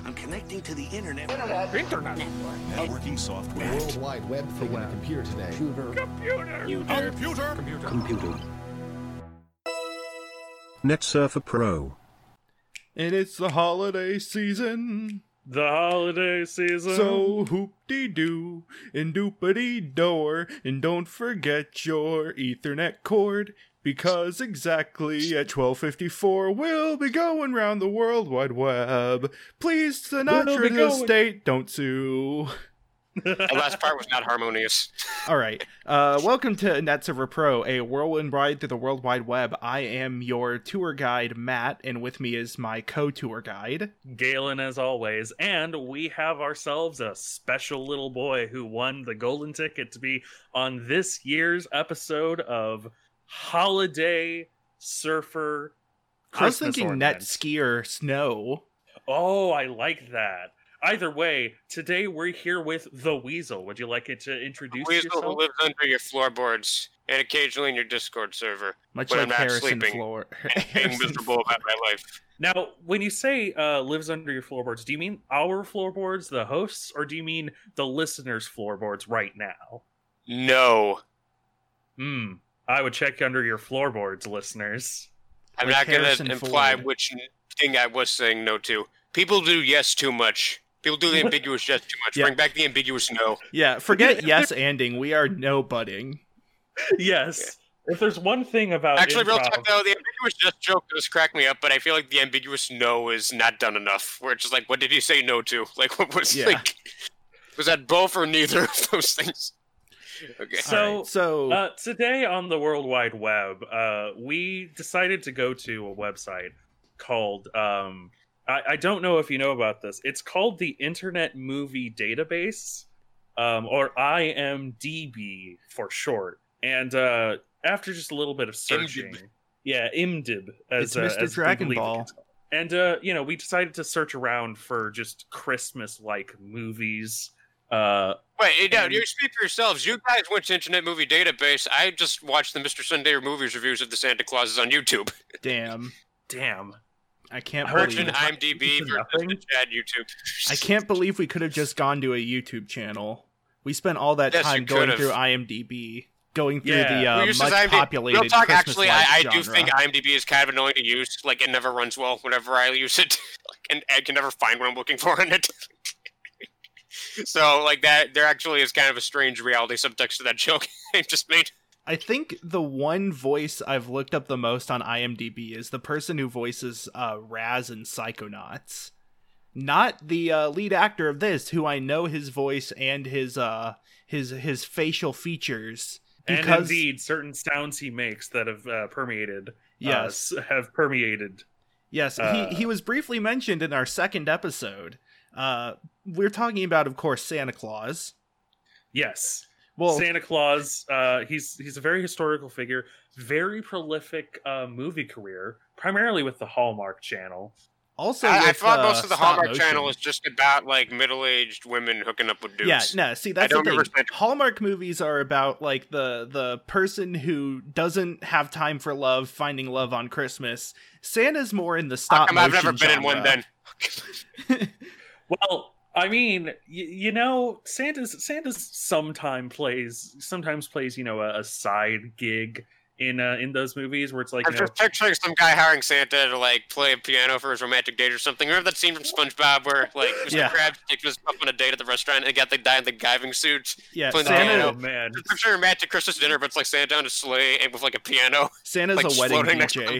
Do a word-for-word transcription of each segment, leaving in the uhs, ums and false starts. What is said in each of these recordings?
I'm connecting to the internet. Internet. Internet. Network. Networking software. The World Wide Web thing on a computer today. Computer. Computer. Computer. Computer. Computer. NetSurfer Pro. And it's the holiday season. The holiday season. So hoop-de-doo and doop-a-dee-door. And don't forget your Ethernet cord. Because exactly at twelve fifty-four, we'll be going round the World Wide Web. Please, Sinatra We'll to going- the state, don't sue. The last part was not harmonious. All right. Uh, welcome to NetServer Pro, a whirlwind ride through the World Wide Web. I am your tour guide, Matt, and with me is my co-tour guide, Galen, as always. And we have ourselves a special little boy who won the golden ticket to be on this year's episode of Holiday Surfer Christmas I was thinking net Ornament. skier snow. Oh, I like that. Either way, today we're here with the Weasel. Would you like it to introduce Weasel yourself? who lives under your floorboards and occasionally in your Discord server Much when like I'm not Harrison sleeping Floor. and being Harrison miserable about my life. Now, when you say uh, lives under your floorboards, do you mean our floorboards, the hosts, or do you mean the listeners' floorboards right now? No. Hmm. I would check under your floorboards, listeners. I'm Like not going Harrison to imply Ford. which thing I was saying no to. People do yes too much. People do the ambiguous yes too much. Yeah. Bring back the ambiguous no. Yeah, forget yes anding. We are no budding. Yes. If there's one thing about Actually, real improv- talk though, the ambiguous yes joke does crack me up, but I feel like the ambiguous no is not done enough. Where it's just like, what did he say no to? Like, what was Yeah. like? Was that both or neither of those things? Okay. So, All right, so Uh, today on the World Wide Web, uh, we decided to go to a website called, um, I, I don't know if you know about this, it's called the Internet Movie Database, um, or I M D B for short. And uh, after just a little bit of searching, I M D B. yeah, I M D B, as, It's uh, Mister as they Dragon believe it Ball. is called. And, uh, you know, we decided to search around for just Christmas-like movies. Uh, Wait, no, And- you speak for yourselves. You guys went to Internet Movie Database. I just watched the Mister Sunday movies reviews of the Santa Clauses on YouTube. damn, damn. I can't Virgin believe IMDb For versus nothing? the Chad YouTube. I can't believe we could have just gone to a YouTube channel. We spent all that Yes, time you going could've. through IMDb, going through Yeah. the Well, uh, yours is much IMDb. populated Real talk, Christmas actually, I, I do genre. think IMDb is kind of annoying to use. Like, it never runs well whenever I use it. Like, and I can never find what I'm looking for in it. So, like, that, there actually is kind of a strange reality subtext to that joke I just made. I think the one voice I've looked up the most on IMDb is the person who voices uh, Raz in Psychonauts. Not the uh, lead actor of this, who I know his voice and his uh, his his facial features. And Because indeed, certain sounds he makes that have uh, permeated, Yes. uh, s- have permeated. yes, uh, he he was briefly mentioned in our second episode. Uh, we're talking about, of course, Santa Claus. Yes, Well, Santa Claus. Uh, he's he's a very historical figure, very prolific uh, movie career, primarily with the Hallmark Channel. also, I, I with, thought uh, most of the stop Hallmark motion. channel is just about, like, middle-aged women hooking up with dudes. Yeah, no, see, that's I the don't thing. understand. Hallmark movies are about, like, the the person who doesn't have time for love finding love on Christmas. Santa's more in the How stop come motion I've never been in one genre. then? Well, I mean, y- you know, Santa's Santa's sometimes plays sometimes plays you know a, a side gig in uh, in those movies where it's like I'm you know, just picturing some guy hiring Santa to, like, play a piano for his romantic date or something. Remember that scene from SpongeBob where, like, Mister Yeah. Krabs takes his up on a date at the restaurant and they got the guy in the diving suit? Yeah, Playing the Santa, piano. oh man, Just picture a romantic Christmas dinner, but it's like Santa on a sleigh and with, like, a piano. Santa's like, a wedding floating next D to J.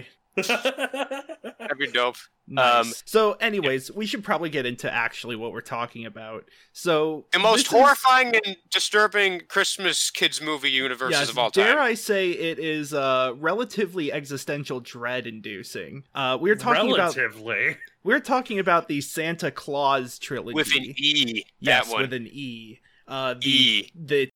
That'd be dope. Nice. Um, So, anyways, we should probably get into actually what we're talking about. So, The most this is- horrifying and disturbing Christmas kids movie universes Yes, of all dare time. I say it is uh, relatively existential dread-inducing. Uh, we're talking about relatively. we're talking about the Santa Claus trilogy. With an E. Yes, that one. with an E. Uh, the, E. the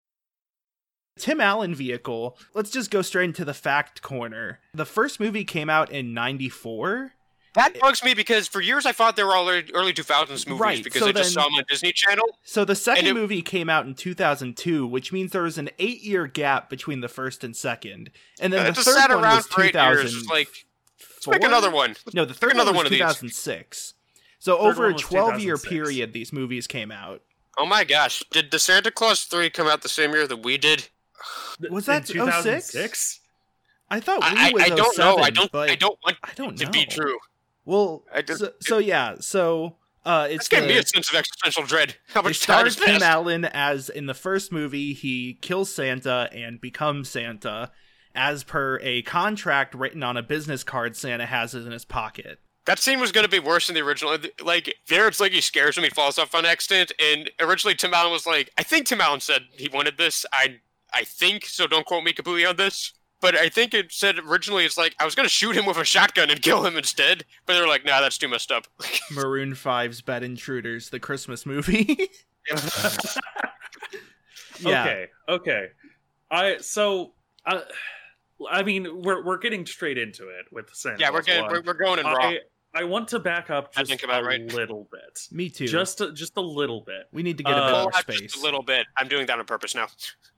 Tim Allen vehicle. Let's just go straight into the fact corner. The first movie came out in ninety-four. That bugs me because for years I thought they were all early, early two thousands movies Right, because so I just then- saw them on Disney Channel. So the second And it- movie came out in two thousand two, which means there was an eight-year gap between the first and second. And then Uh, the it just third sat one around was for eight years. two thousand It's like, let's make another one. No, the third another one was one of these. two thousand six. So Third over one a was twelve-year two thousand six. period, these movies came out. Oh my gosh, did the Santa Claus three come out the same year that we did? Was that in two thousand six? I thought we I, was I, I don't know. I oh seven, don't. but I don't want I don't it to know. be true. Well, I just- so, so yeah, so uh, it's It's giving me the, a sense of existential dread. How it much time has stars Tim passed? Allen as in the first movie he kills Santa and becomes Santa, as per a contract written on a business card Santa has in his pocket. That scene was going to be worse than the original. Like, there it's like he scares him, he falls off on accident, and originally Tim Allen was like, I think Tim Allen said he wanted this. I I think, so don't quote me completely on this. But I think it said originally it's like, I was going to shoot him with a shotgun and kill him instead. But they're like, nah, that's too messed up. Maroon five's Bed Intruders, the Christmas movie. Yeah. Okay, okay. I so uh, I mean we're we're getting straight into it with the Santa yeah, we're, Claus getting, one. we're, we're going in raw. I, I want to back up I just think about a it right. little bit. Me too. Just a, just a little bit. we need to get a uh, bit Pull more out space. just a little bit. I'm doing that on purpose now.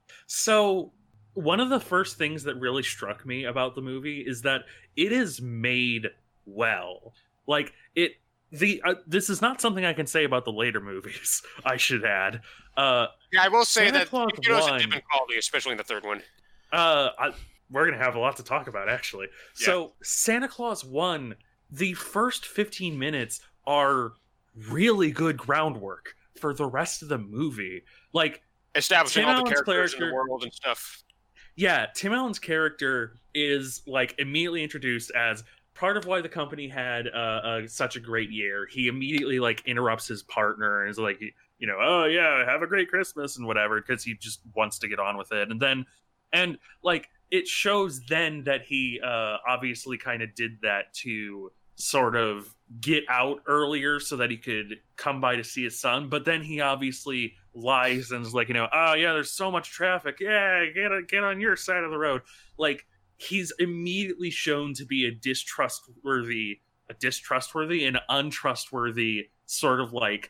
So, one of the first things that really struck me about the movie is that it is made well. Like it the uh, this is not something I can say about the later movies, I should add. Uh Yeah, I will say Santa that Claus you know, it's a one- dip in quality, especially in the third one. uh I, we're going to have a lot to talk about actually. So, Santa Claus one, the first fifteen minutes are really good groundwork for the rest of the movie. Like Establishing Tim all the Allen's characters in the character- world and stuff. Yeah, Tim Allen's character is like immediately introduced as part of why the company had uh, uh, such a great year. He immediately like interrupts his partner and is like, you know, oh yeah, have a great Christmas and whatever, because he just wants to get on with it. And then, and like it shows then that he uh, obviously kind of did that to sort of get out earlier so that he could come by to see his son. But then he obviously lies and is like, you know, oh yeah, there's so much traffic. Yeah, get a, get on your side of the road. Like he's immediately shown to be a distrustworthy, a distrustworthy and untrustworthy sort of like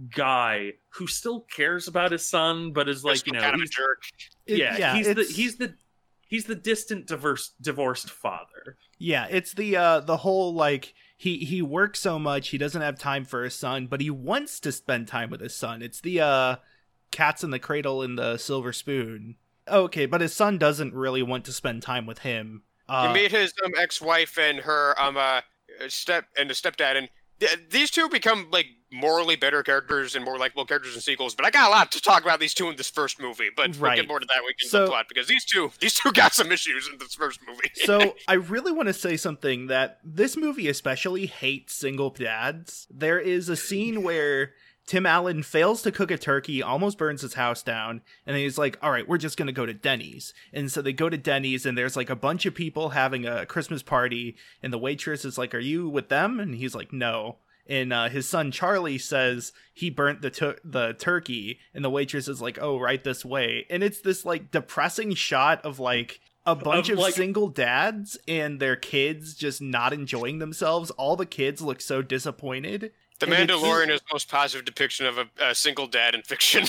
guy who still cares about his son, but is like, Just you know, kind of a he's, jerk. It- yeah, yeah, he's the it's- he's the he's the distant diverse divorced father. Yeah, it's the uh the whole like he he works so much he doesn't have time for his son, but he wants to spend time with his son. It's the uh cats in the cradle and the silver spoon. Okay, but his son doesn't really want to spend time with him. Uh, You meet his um, ex-wife and her um uh, step and the stepdad, and th- these two become like morally better characters and more likable characters in sequels. But I got a lot to talk about these two in this first movie. But we'll Right. get more to that when we get So- into the plot, because these two these two got some issues in this first movie. So I really want to say something that this movie especially hates single dads. There is a scene where Tim Allen fails to cook a turkey, almost burns his house down, and he's like, all right, we're just going to go to Denny's. And so they go to Denny's, and there's like a bunch of people having a Christmas party, and the waitress is like, are you with them? And he's like, no. And uh, his son Charlie says he burnt the tu- the turkey, and the waitress is like, oh, right this way. And it's this like depressing shot of like a bunch Of, of, like- single dads and their kids just not enjoying themselves. All the kids look so disappointed. The And it's- Mandalorian is the most positive depiction of a, a single dad in fiction.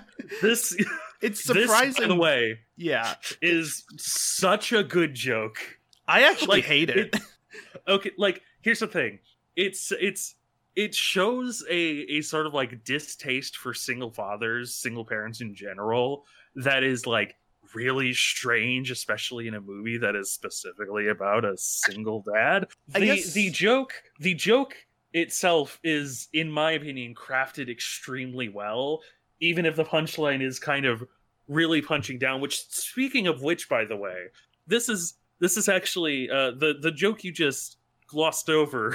This It's this, surprising. by the way, Yeah, is such a good joke. I actually Like, hate it. Okay, like here's the thing. It's it's it shows a a sort of like distaste for single fathers, single parents in general that is like really strange, especially in a movie that is specifically about a single dad. I The guess- the joke the joke itself is, in my opinion, crafted extremely well, even if the punchline is kind of really punching down. Which, speaking of which, by the way, this is this is actually uh, the the joke you just glossed over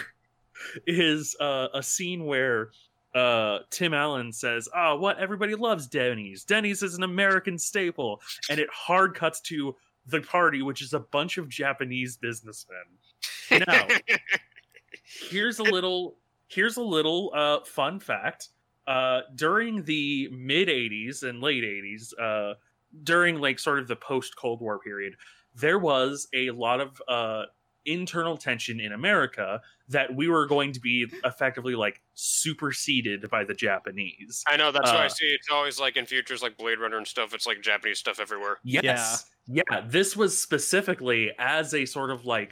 is uh, a scene where uh, Tim Allen says, "Oh, what? Everybody loves Denny's. Denny's is an American staple," and it hard cuts to the party, which is a bunch of Japanese businessmen. Now, here's a little here's a little uh, fun fact. Uh, during the mid eighties and late eighties, uh, during like sort of the post Cold War period, there was a lot of uh, internal tension in America that we were going to be effectively like superseded by the Japanese. I know, that's why I Uh, see it's always like in futures like Blade Runner and stuff, it's like Japanese stuff everywhere. Yes. Yeah. This was specifically as a sort of like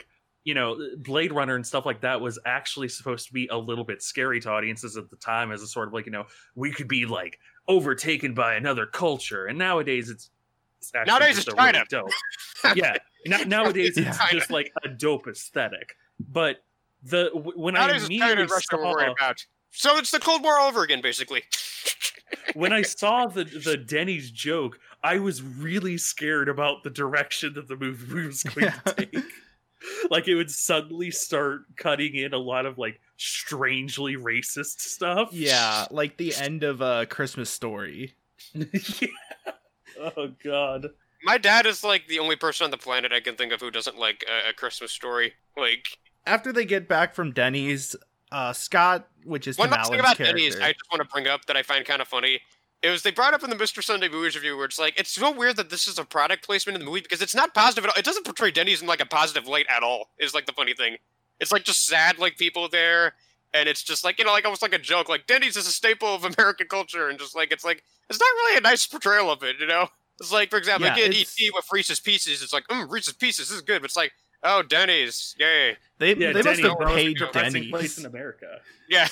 you know, Blade Runner and stuff like that was actually supposed to be a little bit scary to audiences at the time, as a sort of like, you know, we could be like overtaken by another culture. And nowadays it's, it's actually Nowadays just it's a really China. dope. Yeah, N- nowadays it's Yeah. just like a dope aesthetic. But the w- when I Nowadays it's China immediately and Russia we're worried saw about. So it's the Cold War all over again, basically. when I saw the the Denny's joke, I was really scared about the direction that the movie was going to take. Like it would suddenly start cutting in a lot of like strangely racist stuff. Yeah, like the end of uh, Christmas Story. Yeah. Oh god. My dad is like the only person on the planet I can think of who doesn't like a, a Christmas Story. Like, After they get back from Denny's, uh, Scott, which is one Tim last thing Allen's about character. Denny's I just want to bring up that I find kind of funny. It was, they brought up in the Mister Sunday Movies Review where it's like, it's so weird that this is a product placement in the movie because it's not positive at all. It doesn't portray Denny's in like a positive light at all, is like the funny thing. It's like just sad, like people there, and it's just like, you know, like almost like a joke, like Denny's is a staple of American culture, and just like, it's like, it's not really a nice portrayal of it, you know? It's like, for example, Yeah, you get E it's- T with Reese's Pieces, it's like, mm, Reese's Pieces, this is good, but it's like, oh, Denny's, yay. They, Yeah, they must Denny, have the most paid depressing place in Denny's. America. Yeah.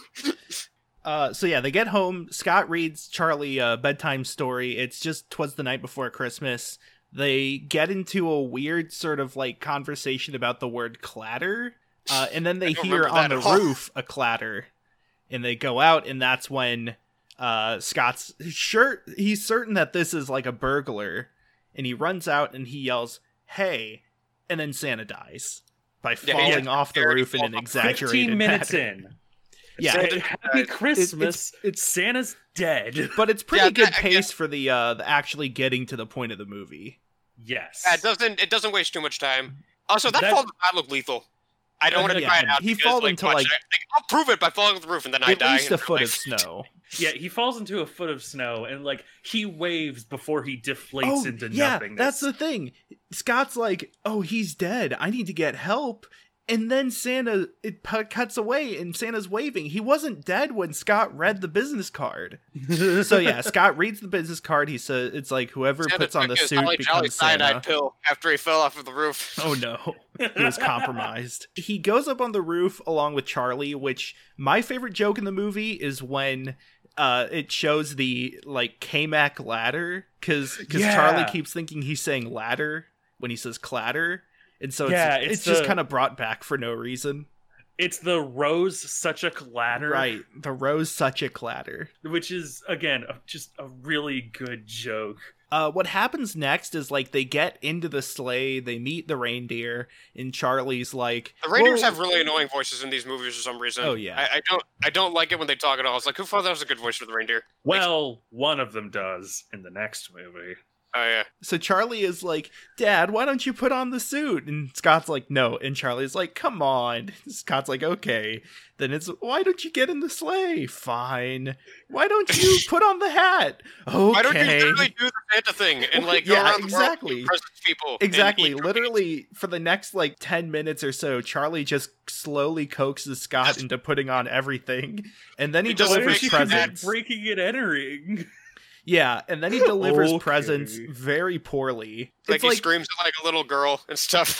Uh, so yeah, they get home. Scott reads Charlie a bedtime story. It's just "'Twas the Night Before Christmas." They get into a weird sort of like conversation about the word clatter, uh, and then they don't hear remember on that the at all. roof a clatter, and they go out, and that's when uh, Scott's sure he's certain that this is like a burglar, and he runs out and he yells, "Hey!" and then Santa dies by Yeah, falling yeah. off the Already roof in an falls off. exaggerated Fifteen minutes pattern. in. Yeah, Say, it- Happy it- Christmas. it's- it's- Santa's dead. but it's pretty Yeah, good that- pace for the uh the actually getting to the point of the movie. Yes. Yeah, it doesn't, it doesn't waste too much time. Also, that, That- fall does not look lethal. I don't Uh, want to yeah, try it out. he because, falls like, into, watch like- it. Like, I'll prove it by falling off the roof and then I At die. least in a real foot of life. snow. Yeah, he falls into a foot of snow and like he waves before he deflates Oh, into yeah, nothingness. that's the thing. Scott's like, "Oh, he's dead. I need to get help." And then Santa it pu- cuts away, and Santa's waving. He wasn't dead when Scott read the business card. So yeah, Scott reads the business card. He says, "It's like whoever Santa puts on the took his suit Holly Jolly becomes cyanide Santa." pill after he fell off of the roof. Oh no, he was compromised. He goes up on the roof along with Charlie, which my favorite joke in the movie is when uh it shows the like K-Mac ladder, because because Yeah. Charlie keeps thinking he's saying ladder when he says clatter, and so it's, Yeah, it's, it's just the- kind of brought back for no reason. It's the rose such a clatter, Right, the rose such a clatter. which is again a- just a really good joke. Uh, what happens next is like they get into the sleigh, they meet the reindeer, and Charlie's like, The reindeers "Whoa." have really annoying voices in these movies for some reason. Oh, yeah. I, I don't I don't like it when they talk at all. It's like, who thought that was a good voice for the reindeer? Well, one of them does in the next movie. Oh yeah. So Charlie is like, "Dad, why don't you put on the suit?" And Scott's like, "No." And Charlie's like, "Come on." Scott's like, "Okay." Then it's, "Why don't you get in the sleigh?" "Fine." "Why don't you put on the hat?" "Okay." Why don't you literally do the Santa thing and like go Yeah, around the exactly. world and present people? and Exactly. eat cookies? Literally, for the next like ten minutes or so, Charlie just slowly coaxes Scott into putting on everything, and then he, He just delivers makes She presents. presents. breaking and entering. Yeah, and then he delivers Okay. presents very poorly. Like It's he like, screams at like a little girl and stuff.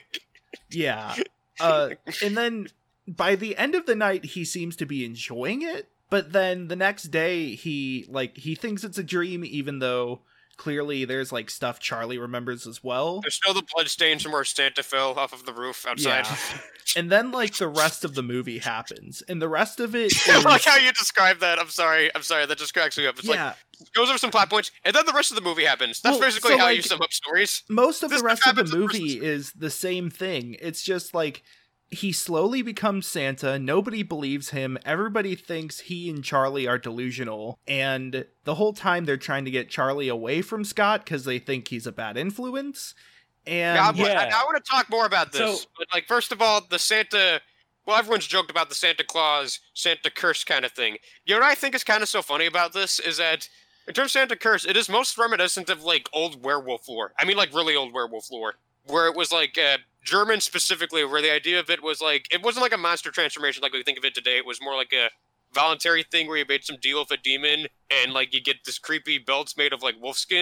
yeah. Uh, and then by the end of the night, he seems to be enjoying it. But then the next day, he like he thinks it's a dream, even though clearly there's like stuff Charlie remembers as well. There's still the blood stains from where Santa fell off of the roof outside. Yeah. And then like the rest of the movie happens, and the rest of it I is like how you describe that. I'm sorry. I'm sorry. That just cracks me up. It's like yeah. goes over some plot points, and then the rest of the movie happens. That's Well, basically so, how like, you sum up stories. Most of This the rest of the happens in movie Christmas. is the same thing. It's just like he slowly becomes Santa. Nobody believes him. Everybody thinks he and Charlie are delusional. And the whole time they're trying to get Charlie away from Scott because they think he's a bad influence. And Now, I, yeah. I, I want to talk more about this. So- but like, first of all, the Santa. Well, everyone's joked about the Santa Claus, Santa curse kind of thing. You know what I think is kind of so funny about this is that, in terms of Santa curse, it is most reminiscent of like old werewolf lore. I mean, like really old werewolf lore, where it was like uh, German specifically, where the idea of it was like it wasn't like a monster transformation like we think of it today. It was more like a voluntary thing where you made some deal with a demon, and like you get this creepy belts made of like wolf skin.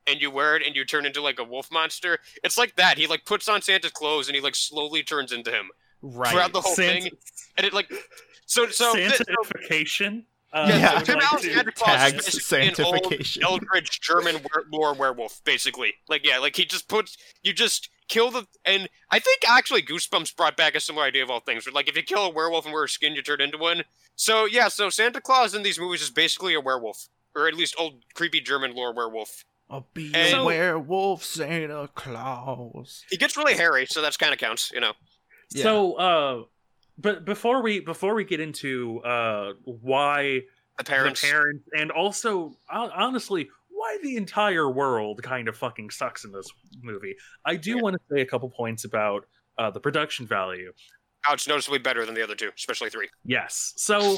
and you wear it and you turn into like a wolf monster. It's like that. He like puts on Santa's clothes and he like slowly turns into him Right. throughout the whole Santa- thing. And it like so so th- so- Santification. Uh, yeah, Yeah. so Tim like Allen's to- Santa Claus is Tags basically an old sanctification. eldritch German were- lore werewolf, basically. Like, yeah, like he just puts, you just kill the, and I think actually Goosebumps brought back a similar idea of all things. Where, like, if you kill a werewolf and wear a skin, you turn into one. So, yeah, so Santa Claus in these movies is basically a werewolf. Or at least old creepy German lore werewolf. I'll be And- a werewolf, Santa Claus. He gets really hairy, so that's kind of counts, you know. Yeah. So, uh, but before we before we get into uh why The parents. the parents, and also uh, honestly why the entire world kind of fucking sucks in this movie, I do Yeah. want to say a couple points about uh, the production value. Oh, it's noticeably better than the other two, especially three. Yes, so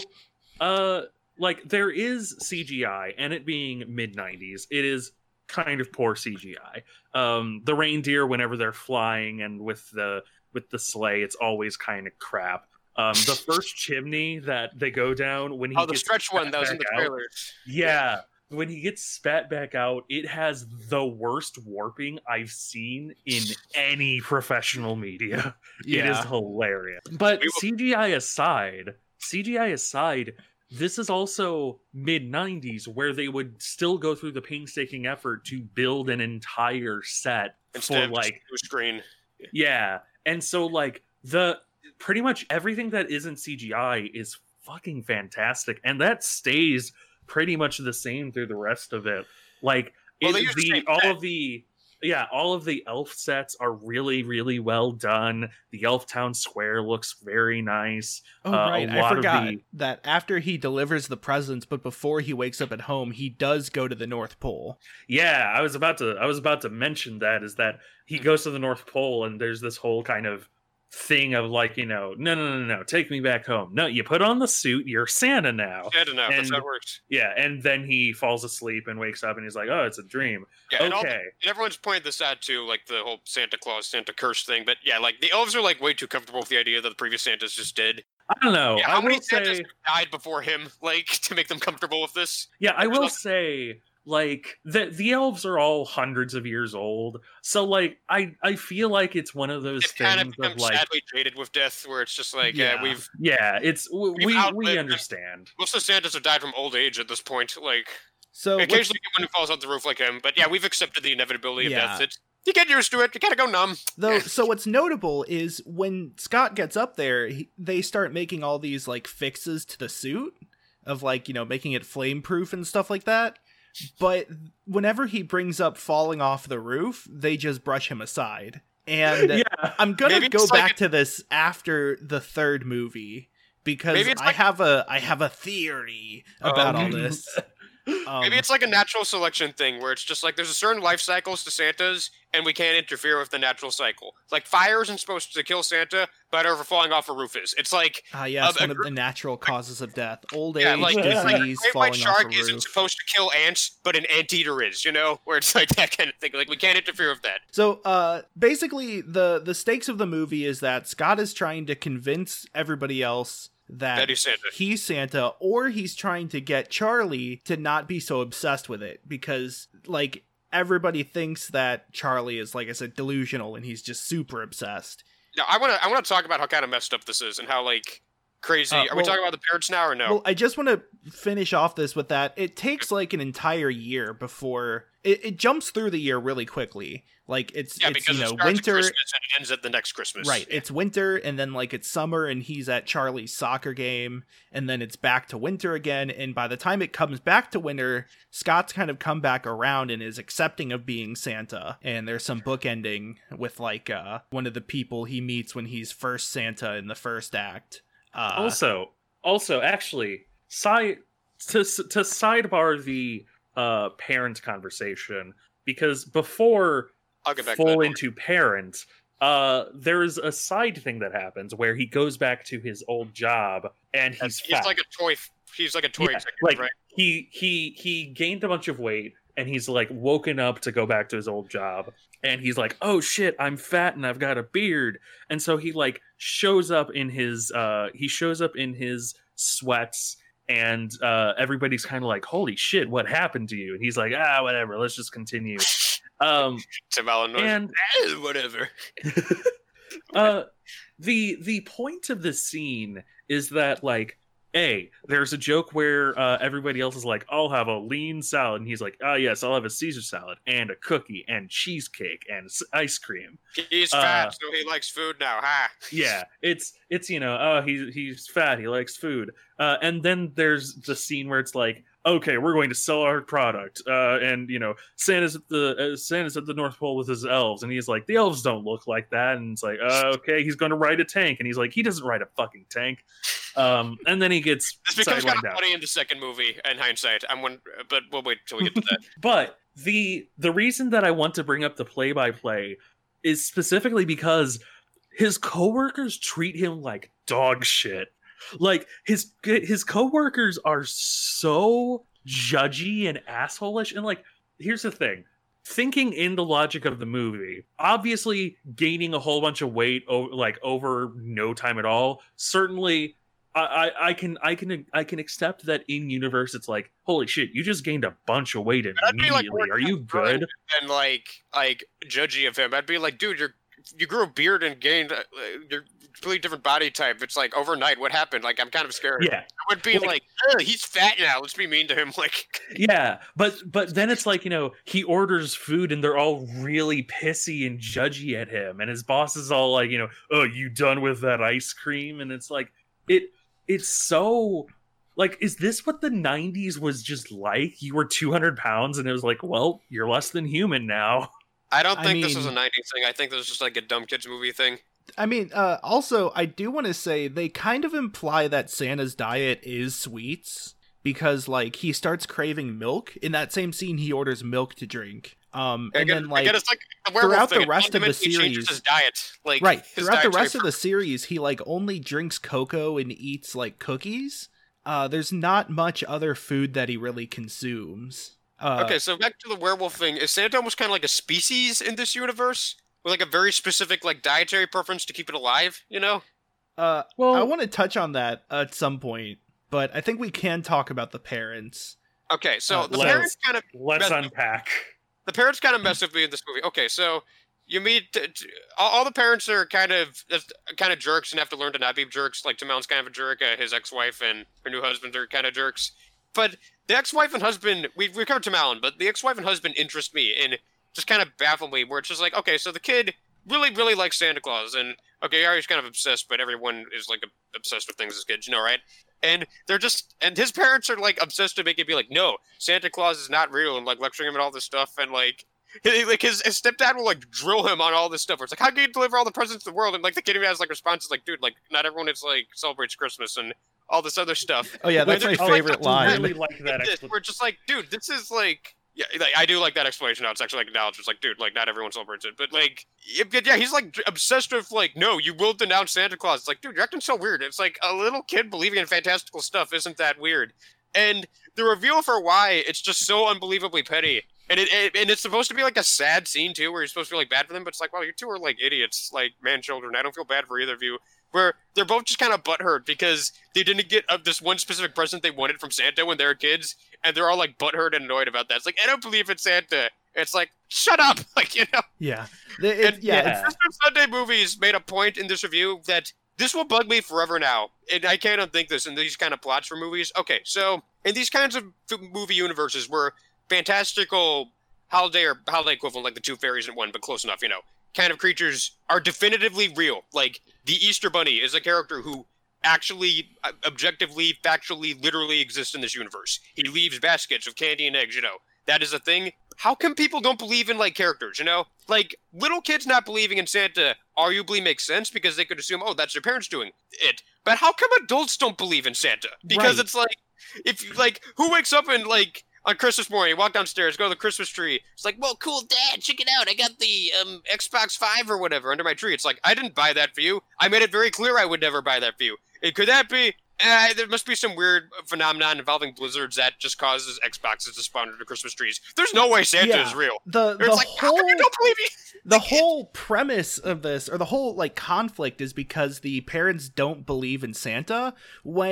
uh, like there is C G I, and it being mid nineties, it is kind of poor C G I. Um, the reindeer, whenever they're flying, and with the with the sleigh, it's always kind of crap. Um, the first chimney that they go down when he Oh, the gets stretch one spat that was in the back out- trailers. yeah, when he gets spat back out, it has the worst warping I've seen in any professional media. It is Yeah. hilarious. But We will- C G I aside, C G I aside, this is also mid nineties where they would still go through the painstaking effort to build an entire set Instead for of just like blue screen. yeah. And so like the pretty much everything that isn't C G I is fucking fantastic, and that stays pretty much the same through the rest of it. Like Well, it- they use the the same all set. of the yeah, all of the elf sets are really really well done. The Elf Town Square looks very nice. Oh, Uh, a right. I lot of forgot the- that after he delivers the presents, but before he wakes up at home, he does go to the North Pole. Yeah, I was about to I was about to mention that is that he goes to the North Pole, and there's this whole kind of thing of like, you know, no no no no, take me back home. No, you put on the suit, you're Santa now. I don't know. That's how And- it works. Yeah, and then he falls asleep and wakes up and he's like, "Oh, it's a dream." Yeah, and all- Okay. and everyone's pointed this out too, like the whole Santa Claus, Santa curse thing. But yeah, like the elves are like way too comfortable with the idea that the previous Santas just did. I don't know. yeah, I how many will Santas say, died before him, like to make them comfortable with this? yeah, I There's will like- say, like the the elves are all hundreds of years old, so like I I feel like it's one of those They've kind of things become of like, sadly jaded with death, where it's just like, Yeah. yeah, we've yeah, it's w- We've we outlived we it. understand. most of the Santas have died from old age at this point. Like So what's- occasionally one who falls off the roof like him, but yeah, we've accepted the inevitability of Yeah. death. It's, you get used to it. You gotta go numb. Though, so what's notable is when Scott gets up there, he, they start making all these like fixes to the suit of like, you know, making it flame proof and stuff like that. But whenever he brings up falling off the roof, they just brush him aside. And Yeah, I'm gonna Maybe go it's like back a- to this after the third movie because Maybe it's I like- have a I have a theory about all Um, this. Um, Maybe it's like a natural selection thing where it's just like there's a certain life cycles to Santas, and we can't interfere with the natural cycle. Like fire isn't supposed to kill Santa, but over falling off a roof is. It's like Ah, yes, a one of gr- the natural causes of death: old age, yeah, like, Yeah. it's like a disease, great white falling off shark a isn't roof. supposed to kill ants, but an anteater is. You know, where it's like that kind of thing. Like we can't interfere with that. So, uh, basically, the the stakes of the movie is that Scott is trying to convince everybody else that, That he's Santa. he's Santa, or he's trying to get Charlie to not be so obsessed with it because, like, everybody thinks that Charlie is, like I said, delusional, and he's just super obsessed. Now I want to I want to talk about how kind of messed up this is and how like crazy. Uh, Are we well- talking about the parents now or no? Well, I just want to finish off this with that. It takes like an entire year before it, it jumps through the year really quickly. Like it's yeah, it's because you it know starts at winter. Christmas and it ends at the next Christmas. Right. It's winter and then like it's summer and he's at Charlie's soccer game and then it's back to winter again. And by the time it comes back to winter, Scott's kind of come back around and is accepting of being Santa. And there's some bookending with like uh one of the people he meets when he's first Santa in the first act. Uh, also also actually side to to sidebar the uh parent conversation, because before I'll get back to full that. into parent, uh there's a side thing that happens where he goes back to his old job and he's He's fat. like a toy. He's like a toy Yeah, executive, like right? he he he gained a bunch of weight and he's like woken up to go back to his old job, and he's like, oh shit, I'm fat and I've got a beard. And so he like shows up in his uh he shows up in his sweats and uh, everybody's kind of like, "Holy shit, what happened to you?" And he's like, "Ah, whatever. Let's just continue." Um, Tim Allen noise. and Eh, whatever. uh, the the point of this scene is that, like, A, there's a joke where uh, everybody else is like, "I'll have a lean salad," and he's like, "Ah, yes, I'll have a Caesar salad and a cookie and cheesecake and s- ice cream." He's Uh, fat, so he likes food now, huh? Yeah, it's it's you know, oh, he's he's fat, he likes food, uh, and then there's the scene where it's like, okay, we're going to sell our product, uh, and you know, Santa's at the uh, Santa's at the North Pole with his elves, and he's like, the elves don't look like that, and it's like, uh, okay, he's going to ride a tank, and he's like, he doesn't ride a fucking tank, um, and then he gets This becomes kind sidelined of out. funny in the second movie, in hindsight. I'm one, but we'll wait till we get to that. But the the reason that I want to bring up the play by play is specifically because his coworkers treat him like dog shit. Like his his coworkers are so judgy and assholish. And like, here's the thing: thinking in the logic of the movie, obviously gaining a whole bunch of weight over like over no time at all, certainly. I, I I can I can I can accept that in universe it's like, holy shit, you just gained a bunch of weight I'd be like, immediately. Are you good? And like, like judgy of him, I'd be like, dude, you're you grew a beard and gained, uh, you're completely different body type. It's like overnight. What happened? Like, I'm kind of scared. Yeah, I would be Like- like, "Ugh, he's fat now. Let's be mean to him. Like, yeah, but but then it's like, you know, he orders food and they're all really pissy and judgy at him, and his boss is all like, you know, oh, you done with that ice cream? And it's like, it it's so like, is this what the nineties was just like? You were two hundred pounds and it was like, well, you're less than human now. I don't I think this was a mean- nineties thing. I think this was just like a dumb kids movie thing. I mean, uh, also, I do want to say they kind of imply that Santa's diet is sweets because, like, he starts craving milk. In that same scene, he orders milk to drink. Um, and Again, then, like, again, it's like the werewolf throughout the thing. It rest of the fundamentally changes series- his diet, like right, his throughout the dietary rest of the series, he, like, only drinks cocoa and eats, like, cookies. Uh, there's not much other food that he really consumes. Uh, Okay, so back to the werewolf thing. Is Santa almost kind of like a species in this universe? With like a very specific like dietary preference to keep it alive, you know? Uh, Well, I want to touch on that at some point, but I think we can talk about the parents. Okay, so Uh, the let's- parents kind of let's Mess- unpack. the parents kind of mess with me in this movie. Okay, so you meet t- t- all, all the parents are kind of kind of jerks and have to learn to not be jerks. Like Timon's kind of a jerk. Uh, his ex-wife and her new husband are kind of jerks. But the ex-wife and husband, we we covered Tim Allen, but the ex-wife and husband interest me and just kind of baffle me. Where it's just like, okay, so the kid really really likes Santa Claus, and okay, Ari's kind of obsessed, but everyone is like obsessed with things as kids, you know, right? And they're just, and his parents are like obsessed to make it be like, no, Santa Claus is not real, and like lecturing him and all this stuff, and like, he- like his, his stepdad will like drill him on all this stuff. Where it's like, how can you deliver all the presents to the world? And like the kid even has like responses like, dude, like not everyone is like celebrates Christmas and all this other stuff. Oh yeah, that's Where my they're just, like, favorite I line. really like that. This, expl- we're just like, dude, this is like, yeah, like, I do like that explanation now. It's actually like acknowledged. It's like, dude, like not everyone celebrates it, but like, yeah, but yeah, he's like obsessed with like, no, you will denounce Santa Claus. It's like, dude, you're acting so weird. It's like a little kid believing in fantastical stuff isn't that weird, and the reveal for why it's just so unbelievably petty. And it, it and it's supposed to be like a sad scene too, where you're supposed to feel like bad for them, but it's like, wow, you two are like idiots, like man children. I don't feel bad for either of you. Where they're both just kind of butthurt because they didn't get uh, this one specific present they wanted from Santa when they were kids, and they're all like butthurt and annoyed about that. It's like, I don't believe in Santa. It's like, shut up, like, you know. Yeah, The- it- And- yeah, yeah. it's- Christmas Sunday movies made a point in this review that this will bug me forever now, and I can't unthink this in these kind of plots for movies. Okay, so in these kinds of f- movie universes where fantastical holiday or holiday equivalent, like the two fairies in one, but close enough, you know, kind of creatures are definitively real. Like the Easter Bunny is a character who actually, uh, objectively, factually, literally exists in this universe. He leaves baskets of candy and eggs, you know. That is a thing. How come people don't believe in, like, characters, you know? Like, little kids not believing in Santa arguably makes sense because they could assume, oh, that's their parents doing it. But how come adults don't believe in Santa? Because Right. it's like, if you, like, who wakes up and, like, on Christmas morning, walk downstairs, go to the Christmas tree. It's like, well, cool, Dad, check it out. I got the um, Xbox five or whatever under my tree. It's like, I didn't buy that for you. I made it very clear I would never buy that for you. It, could that be? Uh, there must be some weird phenomenon involving blizzards that just causes Xboxes to spawn under Christmas trees. There's no way Santa Yeah. is real. the Or the it's like, how whole come you don't believe me? the whole premise of this, or the whole like conflict, is because the parents don't believe in Santa when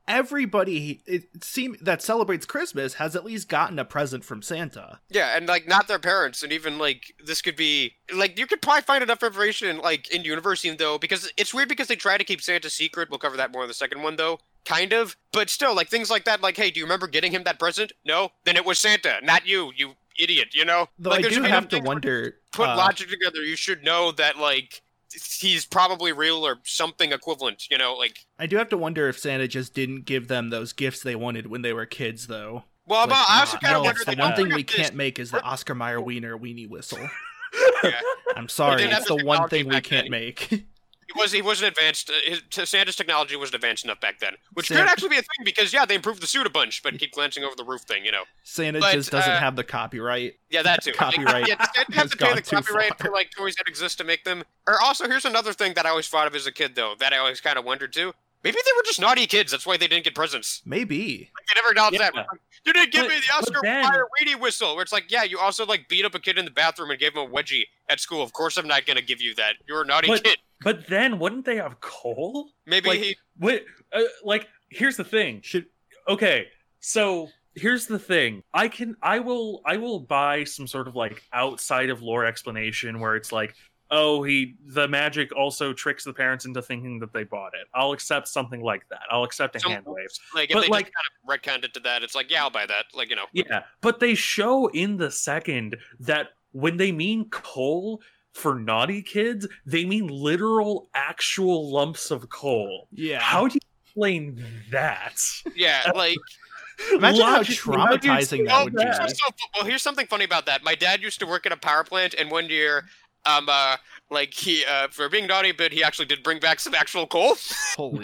everybody it seem that celebrates Christmas has at least gotten a present from Santa. Yeah, and like not their parents, and even like this could be like you could probably find enough information like in universe, even though because it's weird because they try to keep Santa secret. We'll cover that more in the second one, though. Kind of, but still, like things like that. Like, hey, do you remember getting him that present? No, then it was Santa, not you, you idiot. You know. Though like, I do have to wonder. Put uh, logic together. You should know that like. He's probably real or something equivalent, you know, like... I do have to wonder if Santa just didn't give them those gifts they wanted when they were kids, though. Well, Like, I also kind of no, wonder... it's the that one thing look we at this- can't make is the Oscar Mayer Wiener weenie whistle. Yeah. I'm sorry, didn't have it's the the one technology thing we back can't then. make. He was he wasn't advanced. Uh, his, t- Santa's technology wasn't advanced enough back then, which Santa- could actually be a thing because yeah, they improved the suit a bunch, but keep glancing over the roof thing, you know. Santa But, just doesn't uh, have the copyright. Yeah, that too. Copyright Like, yeah, Santa have has to pay gone the too copyright far. for like toys that exist to make them. Or also, here's another thing that I always thought of as a kid, though, that I always kind of wondered too. Maybe they were just naughty kids. That's why they didn't get presents. Maybe. Like, they never acknowledged Yeah. that. You didn't give But- me the but Oscar then- Mayer weenie whistle. Where it's like, yeah, you also like beat up a kid in the bathroom and gave him a wedgie at school. Of course, I'm not gonna give you that. You're a naughty But- kid. But then, wouldn't they have coal? Maybe Like, he. wait, uh, like, here's the thing. Should Okay, so here's the thing. I can, I will, I will buy some sort of like outside of lore explanation where it's like, oh, he, the magic also tricks the parents into thinking that they bought it. I'll accept something like that. I'll accept a Some- hand wave. Like, if But, they like- just kind of retconned it to that, it's like, yeah, I'll buy that. Like, you know. Yeah, but they show in the second that when they mean coal for naughty kids, they mean literal, actual lumps of coal. yeah. How do you explain that? Yeah, like. Imagine how Logically, how do you traumatizing that Oh, would be. that? so- so- well, here's something funny about that. My dad used to work at a power plant, and one year, um, uh, like he, uh, for being naughty, but he actually did bring back some actual coal. Holy.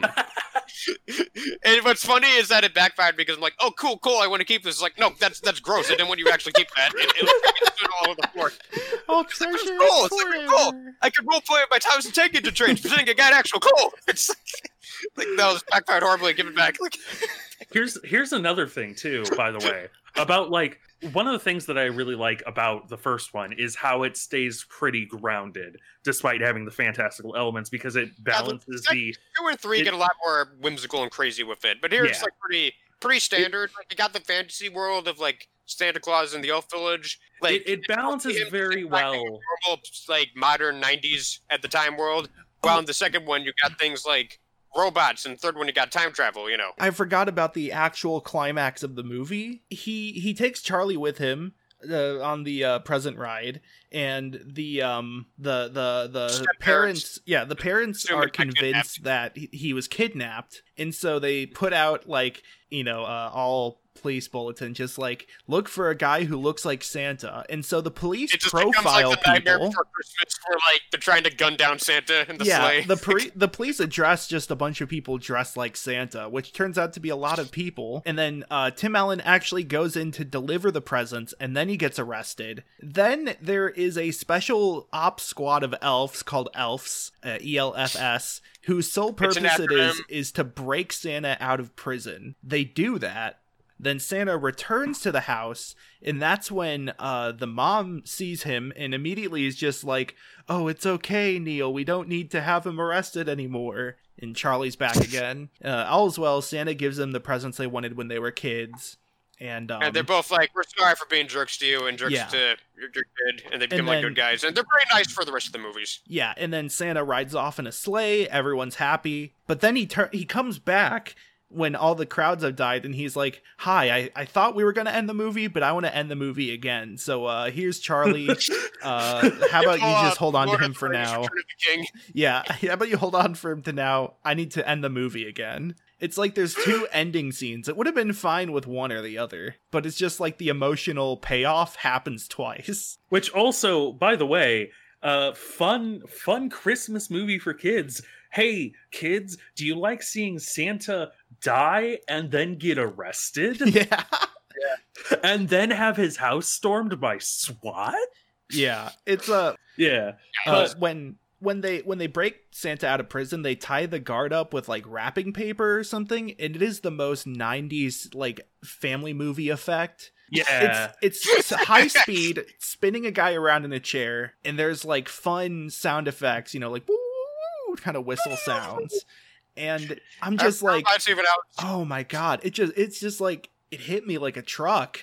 And what's funny is that it backfired because I'm like, oh, cool, cool, I want to keep this. It's like, no, that's that's gross. I didn't want you to actually keep that. It, it was it stood all over the floor. I'll It's like, treasure it's cool. it It's like, cool. forever. I could roleplay my times and take into trains, pretending I got actual coal. It's like, like that was backfired horribly. Give it back. Like, Here's here's another thing too, by the way, about like one of the things that I really like about the first one is how it stays pretty grounded despite having the fantastical elements because it balances sec- the two and three It- get a lot more whimsical and crazy with it, but here it's Yeah. like pretty pretty standard. Like you got the fantasy world of like Santa Claus in the Elf Village. Like it, it balances him very just acting well. normal, like modern nineties at the time world. While in the second one, you got things like robots, and third one, you got time travel. You know, I forgot about the actual climax of the movie. He he takes Charlie with him uh, on the uh, present ride, and the um the the the Step-parents. parents, yeah, the parents Assume are he got convinced that he, he was kidnapped, and so they put out like you know uh, all police bulletin just like look for a guy who looks like Santa, and so the police it just becomes profile like the Nightmare people. Before Christmas, where like they're trying to gun down Santa in the yeah, sleigh. the pre- the police address just a bunch of people dressed like Santa, which turns out to be a lot of people. And then uh, Tim Allen actually goes in to deliver the presents, and then he gets arrested. Then there is a special ops squad of elves called Elfs, uh, E L F S, whose sole It's purpose an it is acronym. is to break Santa out of prison. They do that. Then Santa returns to the house, and that's when uh, the mom sees him and immediately is just like, oh, it's okay, Neil. We don't need to have him arrested anymore. And Charlie's back again. Uh, all's well, Santa gives them the presents they wanted when they were kids. And, um, and they're both like, we're sorry for being jerks to you and jerks Yeah. to your, your kid, and they become And like then- good guys. And they're very nice for the rest of the movies. yeah, and then Santa rides off in a sleigh. Everyone's happy. But then he tur- he comes back when all the crowds have died, and he's like, hi, I, I thought we were going to end the movie, but I want to end the movie again. So uh, here's Charlie. Uh, how about you just hold on to Lord him of for the Rings, now? Return of the King. Yeah, how about you hold on for him to now? I need to end the movie again. It's like there's two ending scenes. It would have been fine with one or the other, but it's just like the emotional payoff happens twice. Which also, by the way, uh, fun, fun Christmas movie for kids. Hey, kids, do you like seeing Santa die and then get arrested Yeah. and then have his house stormed by SWAT? Yeah, it's a Yeah, uh, but when when they when they break Santa out of prison, they tie the guard up with like wrapping paper or something, and it is the most nineties like family movie effect. yeah, It's it's high speed spinning a guy around in a chair, and there's like fun sound effects, you know, like woo, kind of whistle sounds. and I'm just After like, I'd even out. oh my god, it just it's just like it hit me like a truck.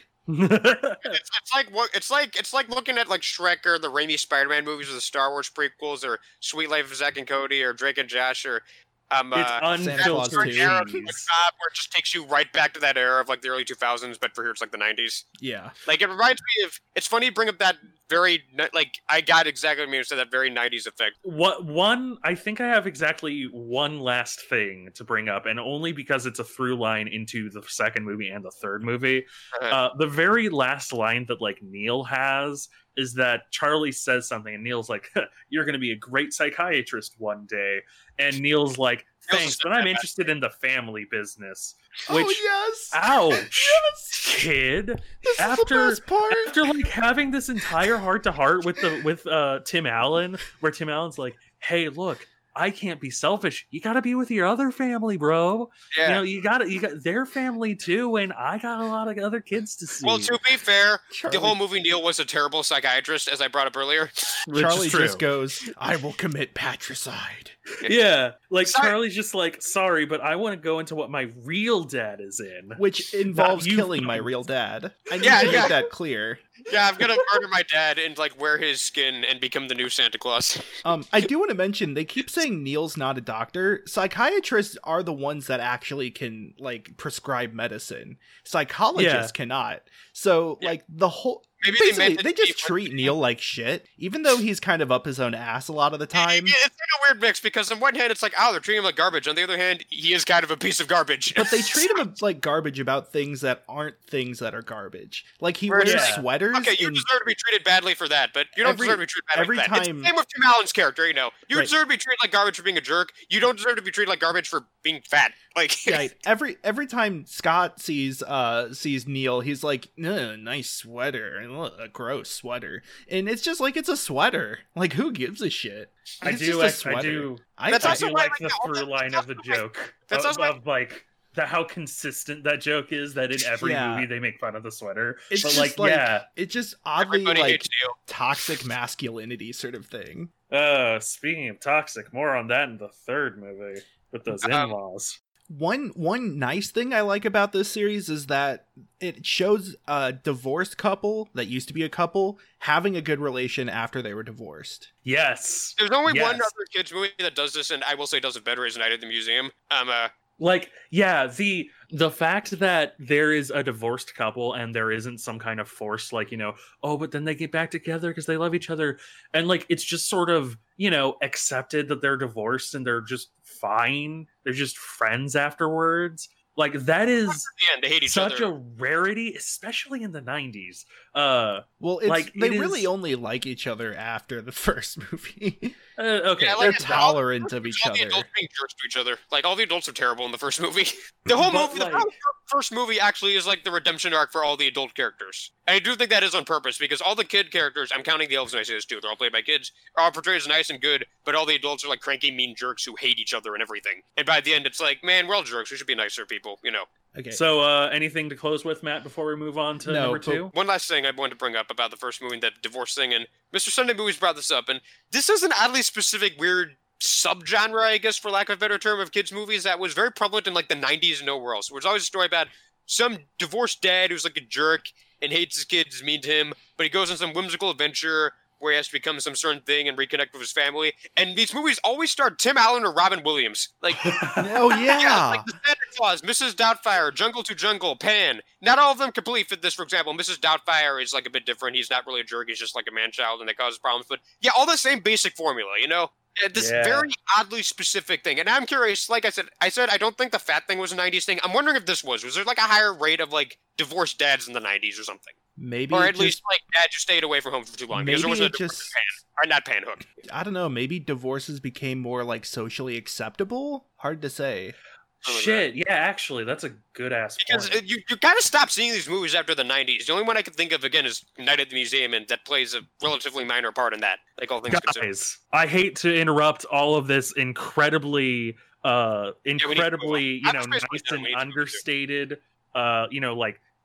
It's, it's like what it's like. It's like looking at like Shrek or the Raimi Spider-Man movies or the Star Wars prequels or Sweet Life of Zack and Cody or Drake and Josh or um. It's uh, Santa Claus unfiltered two. era of cheese. SpongeBob, where it just takes you right back to that era of like the early two thousands, but for here it's like the nineties. Yeah, Like it reminds me of. It's funny you bring up that very ni- like I got exactly what you mean. Said that very nineties effect. What one? I think I have exactly one last thing to bring up, and only because it's a through line into the second movie and the third movie. Uh-huh. Uh, the very last line that like Neil has is that Charlie says something, and Neil's like, "You're going to be a great psychiatrist one day," and Neil's like, Neil's "Thanks, just but a I'm bad interested in the family business." Which, oh yes, ouch, yes, kid. this after- is the best part. After like having this entire heart to heart with the with uh Tim Allen, where Tim Allen's like, "Hey, look, I can't be selfish. You got to be with your other family, bro. Yeah. You know, you got you got their family too, and I got a lot of other kids to see." Well, to be fair, Charlie, the whole movie Neil was a terrible psychiatrist, as I brought up earlier. Which is Charlie true. just goes, "I will commit patricide." Yeah, like Sorry. Charlie's just like, "Sorry, but I want to go into what my real dad is in." Which involves you killing my don't. real dad. I need Yeah, to yeah. make that clear. Yeah, I'm gonna murder my dad and like wear his skin and become the new Santa Claus. Um, I do want to mention they keep saying Neil's not a doctor. Psychiatrists are the ones that actually can like prescribe medicine. Psychologists cannot. So Yeah. like the whole Maybe they basically meant it they to just be- treat Neil like shit, even though he's kind of up his own ass a lot of the time. Yeah, it's like a weird mix because on one hand it's like, oh, they're treating him like garbage. On the other hand, he is kind of a piece of garbage. But they treat him like garbage about things that aren't things that are garbage. Like he Where wears it's like, sweaters. Okay, you in- deserve to be treated badly for that, but you don't Every- deserve to be treated badly every for that. It's time- the same with Tim Allen's character, you know. You Right. deserve to be treated like garbage for being a jerk. You don't deserve to be treated like garbage for being fat. Like, Right. Every every time Scott sees uh sees Neil, he's like, "Ugh, nice sweater, and look, a gross sweater," and it's just like it's a sweater. Like, who gives a shit? I It's do, just a I, I sweater. do, I, That's I I- also do why, like like, the all through that- line of the that's also joke that's of, also why- of like the how consistent that joke is. That in every Yeah. movie they make fun of the sweater, It's but just like, like- yeah. it's just oddly everybody like hates Neil. toxic masculinity sort of thing. Uh, speaking of toxic, more on that in the third movie with those Um, in-laws. One one nice thing I like about this series is that it shows a divorced couple that used to be a couple having a good relation after they were divorced. Yes, There's only one Yes. other kids movie that does this, and I will say does it better. Is Night at the Museum. Um, uh, like yeah, the the fact that there is a divorced couple and there isn't some kind of force, like, you know, oh, but then they get back together because they love each other, and like it's just sort of, you know, accepted that they're divorced and they're just fine. They're just friends afterwards. Like that is at the end, they hate each such other. a rarity, especially in the nineties. Uh, Well, it's Like, they it really is- only like each other after the first movie. uh okay, Yeah, like, They're it's all- tolerant of each all the other. adults being jerks to each other. Like all the adults are terrible in the first movie. The whole But, movie, the like- whole first movie actually is like the redemption arc for all the adult characters. And I do think that is on purpose because all the kid characters, I'm counting the elves when I say this too, they're all played by kids, are all portrayed as nice and good, but all the adults are like cranky, mean jerks who hate each other and everything. And by the end, it's like, man, we're all jerks. We should be nicer people, you know. Okay. So, uh, anything to close with, Matt, before we move on to No, number but- two? One last thing I wanted to bring up about the first movie, that divorce thing, and Mister Sunday Movies brought this up, and this is an oddly specific, weird subgenre, I guess, for lack of a better term, of kids' movies that was very prevalent in like the nineties and nowhere else. Where it's always a story about some divorced dad who's like a jerk and hates his kids, mean to him, but he goes on some whimsical adventure where he has to become some certain thing and reconnect with his family. And these movies always star Tim Allen or Robin Williams. Like, Oh yeah, yeah. like the Santa Claus, Missus Doubtfire, Jungle to Jungle, Pan. Not all of them completely fit this. For example, Missus Doubtfire is like a bit different. He's not really a jerk. He's just like a man-child, and that causes problems. But yeah, all the same basic formula, you know. Yeah, This Yeah. very oddly specific thing. And I'm curious. Like I said, I said I don't think the fat thing was a nineties thing. I'm wondering if this was. Was there like a higher rate of like divorced dads in the nineties or something, Maybe or it at least just, like dad just stayed away from home for too long because maybe there wasn't it a divorce just pan or not pan hook. I don't know, maybe divorces became more like socially acceptable? Hard to say. Shit, yeah, actually, that's a good ass Because point. uh, you, you kind of stop seeing these movies after the nineties. The only one I can think of, again, is Night at the Museum, and that plays a relatively minor part in that, like all things considered. Guys, I hate to interrupt all of this incredibly, uh, we need to move incredibly, on. you know, I'm just nice basically and done. We need to move on. understated, uh, you know, like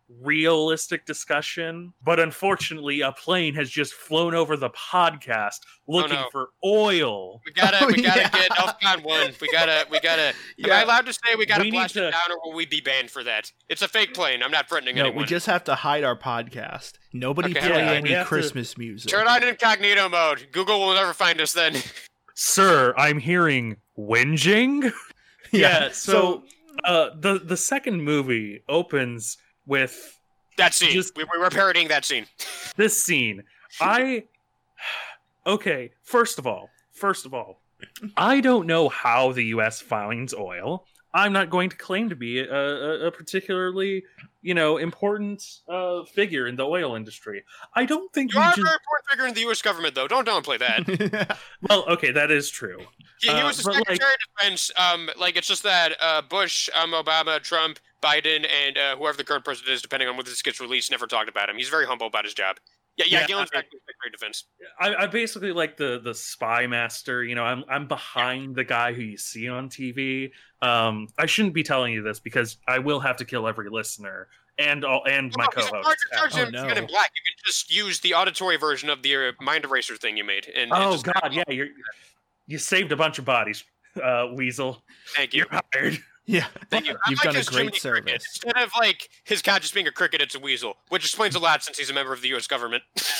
realistic discussion, but unfortunately a plane has just flown over the podcast looking Oh, no. for oil. We gotta, Oh, we gotta yeah. get Elfcon one. We gotta, we gotta. Am Yeah. I allowed to say we gotta We need blast to- it down, or will we be banned for that? It's a fake plane. I'm not threatening No, anyone. we just have to hide our podcast. Nobody Okay, play yeah, we any have to- Christmas music. Turn on incognito mode. Google will never find us then. Sir, I'm hearing whinging. Yeah, so uh, the the second movie opens with That scene. Just- we, we were parodying that scene. this scene. I okay. First of all, first of all, I don't know how the U S finds oil. I'm not going to claim to be a, a, a particularly, you know, important uh, figure in the oil industry. I don't think You we are a just. very important figure in the U S government, though. Don't downplay that. Well, okay, that is true. He, he Uh, was the but, like- Secretary of Defense. Um, like it's just that uh, Bush, um, Obama, Trump, Biden, and uh, whoever the current president is, depending on whether this gets released, never talked about him. He's very humble about his job. Yeah, yeah. Yeah, Gillen's I- Secretary of Defense. I, I basically like the the spy master. You know, I'm I'm behind the guy who you see on T V. Um, I shouldn't be telling you this because I will have to kill every listener and all and my No, he's in co-host. charge- in charge Oh, of no. Men in Black. You can just use the auditory version of the uh, mind eraser thing you made. And, and Oh just- God, yeah, you're you saved a bunch of bodies, uh, Weasel. Thank you. You're hired. Yeah, Thank you. I you've like done a his great Jiminy Cricket. service. Instead of like his cat just being a cricket, it's a weasel, which explains a lot since he's a member of the U S government.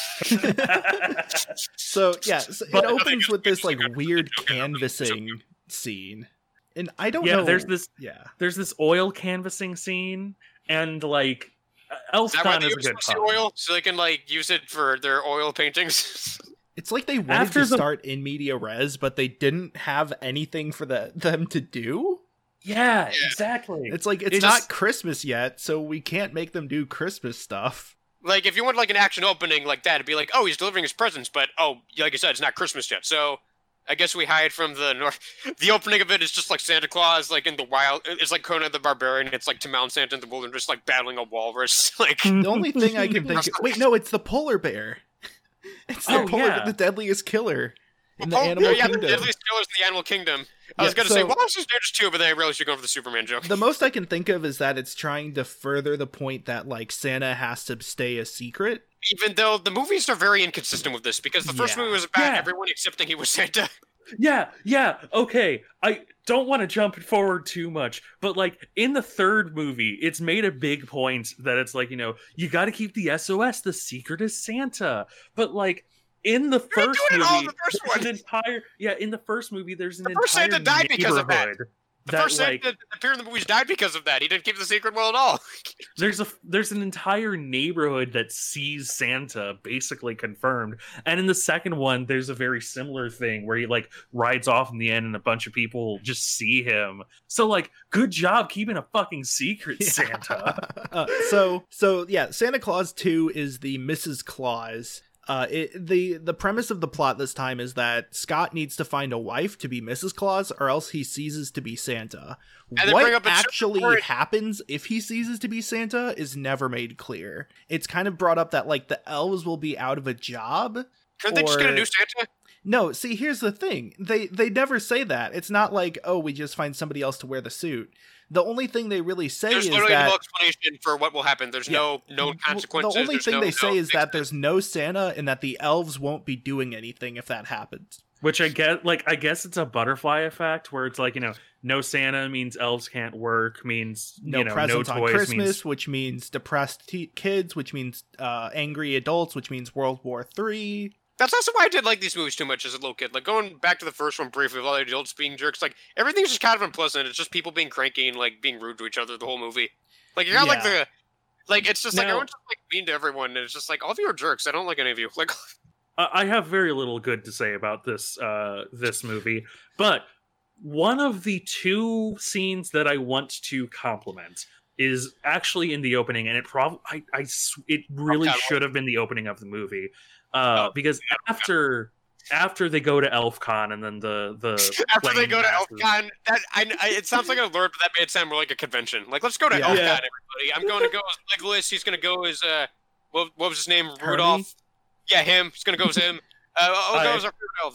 So yeah, so it But- opens with this like Okay. weird Okay. canvassing scene, and I don't Yeah, know. there's this Yeah, there's this oil canvassing scene, and like Is that why Elfcon they is a use good pussy pun. oil so they can like use it for their oil paintings? it's like they wanted After to the- start in media res, but they didn't have anything for the, them to do. Yeah, Yeah. exactly. It's like it's It not just- Christmas yet, so we can't make them do Christmas stuff. Like if you want like an action opening like that, it'd be like, oh, he's delivering his presents, but oh, like I said, it's not Christmas yet. So I guess we hide from the north. The opening of it is just like Santa Claus, like in the wild. It's like Conan the Barbarian. It's like Timon Santa in the wilderness, like battling a walrus. Like The only thing I can think of, wait, no, it's the polar bear. It's the Oh, polar, yeah. the deadliest killer in the oh, animal yeah, kingdom. the deadliest killers in the animal kingdom. I was Yeah, gonna say, so- well, this is dangerous too, but then I realized you're going for the Superman joke. The most I can think of is that it's trying to further the point that like Santa has to stay a secret. Even though the movies are very inconsistent with this, because the first Yeah. movie was about Yeah. everyone accepting he was Santa. Yeah, yeah, okay. I don't want to jump forward too much, but like in the third movie, it's made a big point that it's like, you know, you got to keep the S O S, the secret is Santa. But like in the You're first doing it all in movie, the first there's one. an entire yeah, in the first movie, there's an The first entire Santa died because of that. neighborhood The that, first like, Santa that appeared in the movies died because of that. He didn't keep the secret well at all. there's a there's an entire neighborhood that sees Santa basically confirmed, and in the second one there's a very similar thing where he like rides off in the end and a bunch of people just see him. So like, good job keeping a fucking secret, Santa. uh, so so yeah, Santa Claus two is the Missus Claus. Uh, it, the the premise of the plot this time is that Scott needs to find a wife to be Missus Claus, or else he ceases to be Santa. And they bring What up a certain actually point- happens if he ceases to be Santa is never made clear. It's kind of brought up that like the elves will be out of a job. Couldn't they just get a Or- new Santa? No, see, here's the thing. They they never say that. It's not like, oh, we just find somebody else to wear the suit. The only thing they really say There's is literally that no explanation for what will happen. There's Yeah. no no Well, consequences. the only There's thing no- they no say is that fixes. there's no Santa and that the elves won't be doing anything if that happens. Which I get, like, I guess it's a butterfly effect where it's like, you know, no Santa means elves can't work, means No you know, presents no on toys Christmas, means which means depressed te- kids, which means uh, angry adults, which means World War Three. That's also why I did like these movies too much as a little kid. Like going back to the first one briefly, with all the adults being jerks. Like everything's just kind of unpleasant. It's just people being cranky and like being rude to each other the whole movie. Like you got like Yeah. the, like it's just like Now- everyone's just like mean to everyone, and it's just like all of you are jerks. I don't like any of you. Like I I have very little good to say about this uh, this movie, but one of the two scenes that I want to compliment is actually in the opening, and it probably I, I s- it really Okay. should have been the opening of the movie, uh, Oh, because after after they go to ElfCon and then the the after they plane go to passes- ElfCon, that I, I it sounds like a lure, but that made it sound more like a convention. Like let's go to Yeah. ElfCon, Yeah. everybody. I'm going to go as Legolas. He's going to go as uh, what, what was his name? Rudolph. Yeah, him. He's going to go as him. Uh, I'll go I- as our favorite elves.